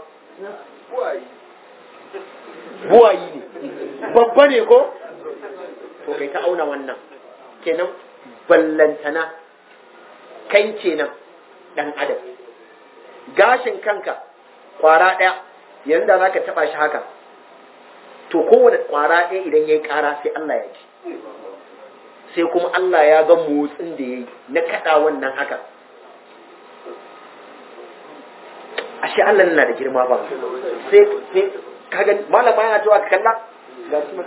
buwayi ne babba ne ko to kai ta auna wannan kenan ballantana kai kenan dan adam gashin kanka kwara ɗaya yanzu da za ka taɓa shi haka to kowane kwara ɗaya idan ya yi ƙara sai Allah ya ji sai kuma Allah ya ga motsin da ya yi na kaɗa wannan haka ashe Allah na da girma ba sai sai kaga malama yana cewa ka kalla ga su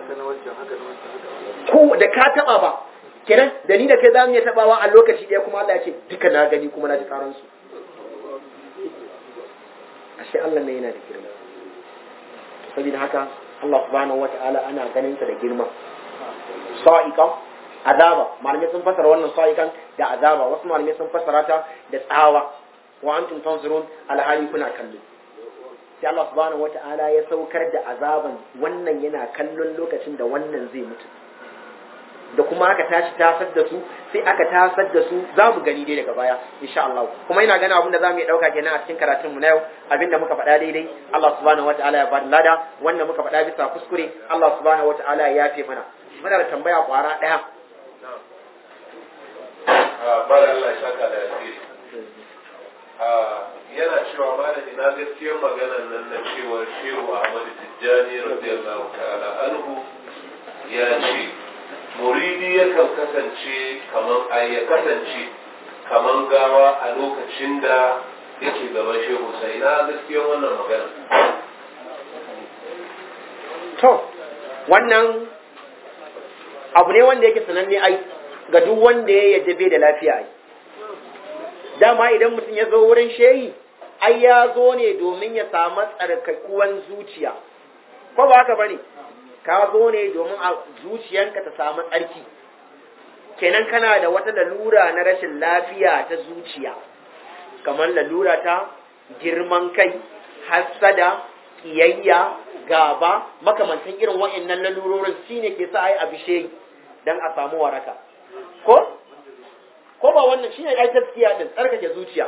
ko da ka taɓa ba kenan da ni da kai za mu iya taɓawa a lokaci ɗaya kuma Allah ya ce duka na gani kuma na ji ƙaransu ashe Allah ne yana da girma saboda haka Allah subhanahu wata'ala ana ganin sa da girma. Sa'iqan azaba, malamai sun fassara wannan sa'iqan da azaba, wasu malamai sun fassara ta da tsawa. Wa antum tanzurun, alhali kuna kallo. Sai Allah subhanahu wata'ala ya saukar da azaban, wannan yana kallon lokacin da wannan zai mutu. Da kuma aka tashi tasar da su, sai aka tasar da su, za mu gani dai daga baya insha Allah. Kuma ina gani abin da za mu yi dauka kenan a cikin karatun mu na yau, abin da muka faɗa daidai Allah subhanahu wataala ya bada lada, wanda muka faɗa bisa kuskure Allah subhanahu wataala ya yafe mana. Muna da tambaya kwara daya. Bala Allah ya saka da alheri. Yana cewa malami na gaskiyar maganar nan na cewa Shehu Ahmad Tijjani radiyallahu ta'ala anhu ya ce muridi yakan kasance kaman ai ya kasance kaman gawa a lokacin da yake gaban shehu sai na gaskiyar wannan magana. To wannan abu ne wanda yake sananne ai ga duk wanda ya yaje bai da lafiya ai. Dama idan mutum ya zo wurin shehi ai ya zo ne domin ya samu tsarkakuwan zuciya, ko ba haka bane? Ka zo ne domin a zuciyanka ta samu tsarki, kenan kana da wata lalura na rashin lafiya ta zuciya, kamar lalura ta girman kai, hassada, kiyayya, gaba, makamantan irin wa'annan lalurorin shine ke sa ai abishe dan a samu waraka. Ko ko ba wannan shine ai taskiya din tsarkake zuciya.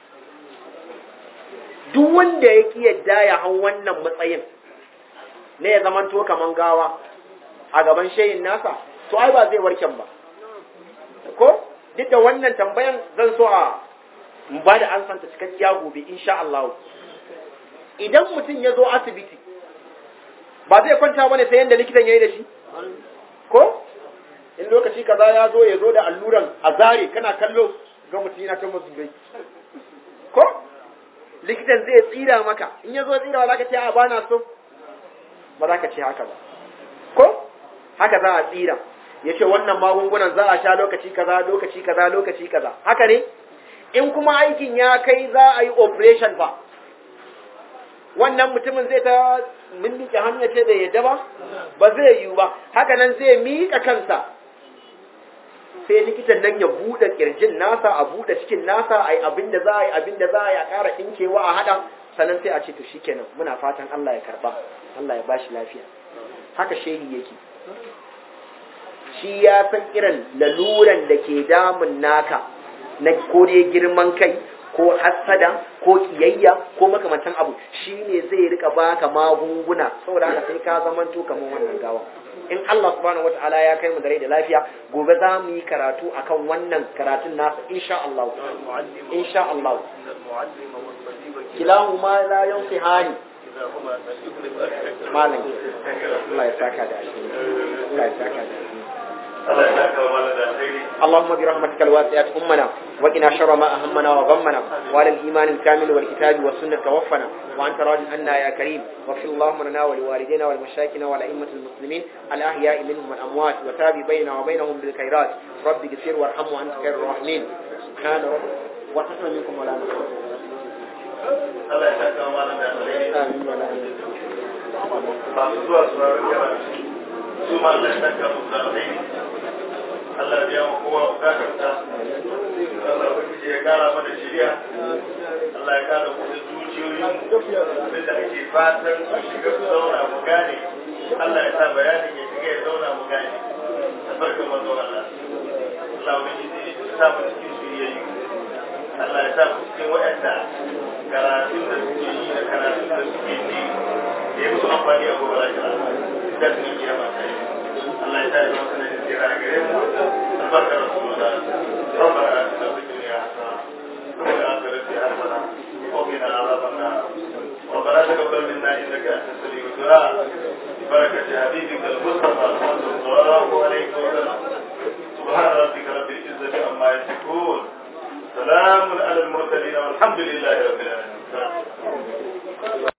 Duk wanda ya ki yadda ya hau wannan matsayin ne ya zaman to kaman gawa a gaban shehin nasa, to ai ba zai warken ba. Ko duk da wannan tambayan zan so a ba da an santa cikakkiya gobe insha Allah. Idan mutum ya zo asibiti ba zai kwanta bane sai yanda likitan yayi da shi, ko in lokaci kaza ya zo ya zo da alluran azare kana kallo ga mutum yana ta musulmai, ko likitan zai tsira maka, in ya zo tsira za ka ce a bana so, ba za ka ce haka ba, ko haka za a tsira ya ce wannan magungunan za a sha lokaci kaza lokaci kaza lokaci kaza, haka ne. In kuma aikin ya kai za a yi operation fa, wannan mutumin zai ta mimmike hannu ce da yadda ba ba zai yiwu ba, haka nan zai miƙa kansa sai likitan nan ya buɗe ƙirjin nasa, a buɗe cikin nasa, a yi abin da za a yi abin da za a yi a ƙara ɗinkewa a haɗa, sannan sai a ce to shi kenan muna fatan Allah ya karɓa, Allah ya bashi lafiya. Haka shehi yake, shi ya san irin laluran da ke damun naka na ko dai girman kai ko hassada ko kiyayya ko makamantan abu, shi ne zai rika baka magunguna, saboda haka sai ka zamanto kamar wannan gawa. In Allah subhanahu wata'ala ya kai mu da rai da lafiya, gobe za mu yi karatu akan wannan karatun nasa insha Allah. Insha Allah. Kilahu ma la yansihani. Malam. Allah ya saka da shi. Allah ya saka da shi. اللهم برحمتك الواسعة أمنا وقنا شر ما أهمنا وغمنا وعلى الإيمان الكامل والكتاب والسنة توفنا وأنت راض عنا يا كريم. واغفر اللهم لنا ولوالدينا ولمشايخنا ولأئمة المسلمين الأحياء منهم والأموات وتاب بيننا وبينهم بالخيرات. رب اغفر وارحم وأنت خير الراحمين. سبحان ربك وحسن منكم ولا نقص. آمين. Allah ya mu kowa bukatarta, Allah ya kara mana shiriya, Allah ya kara mu da zuciyoyin da ake fatan su shiga su zauna mu gane, Allah ya sa bayanin ya shiga ya zauna mu gane, tabarkan manzo Allah. Allah ya sa mu cikin shiriyayi, Allah ya sa mu cikin waɗanda karatun da suke yi da karatun da suke yi da ya musu amfani a gobe lafiya, da su ne kiyama ta yi. Allah ya sa ya zama sanar da tsira a gare mu. بارك رسول الله ربنا آتنا في الدنيا حسنة وفي الآخرة حسنة وقنا عذاب النار ربنا تقبل منا إنك أنت السميع الدعاء ببركة حبيبك المصطفى صلى الله عليه وسلم. سبحان ربك رب العزة عما يصفون، سلام على المرسلين والحمد لله رب العالمين.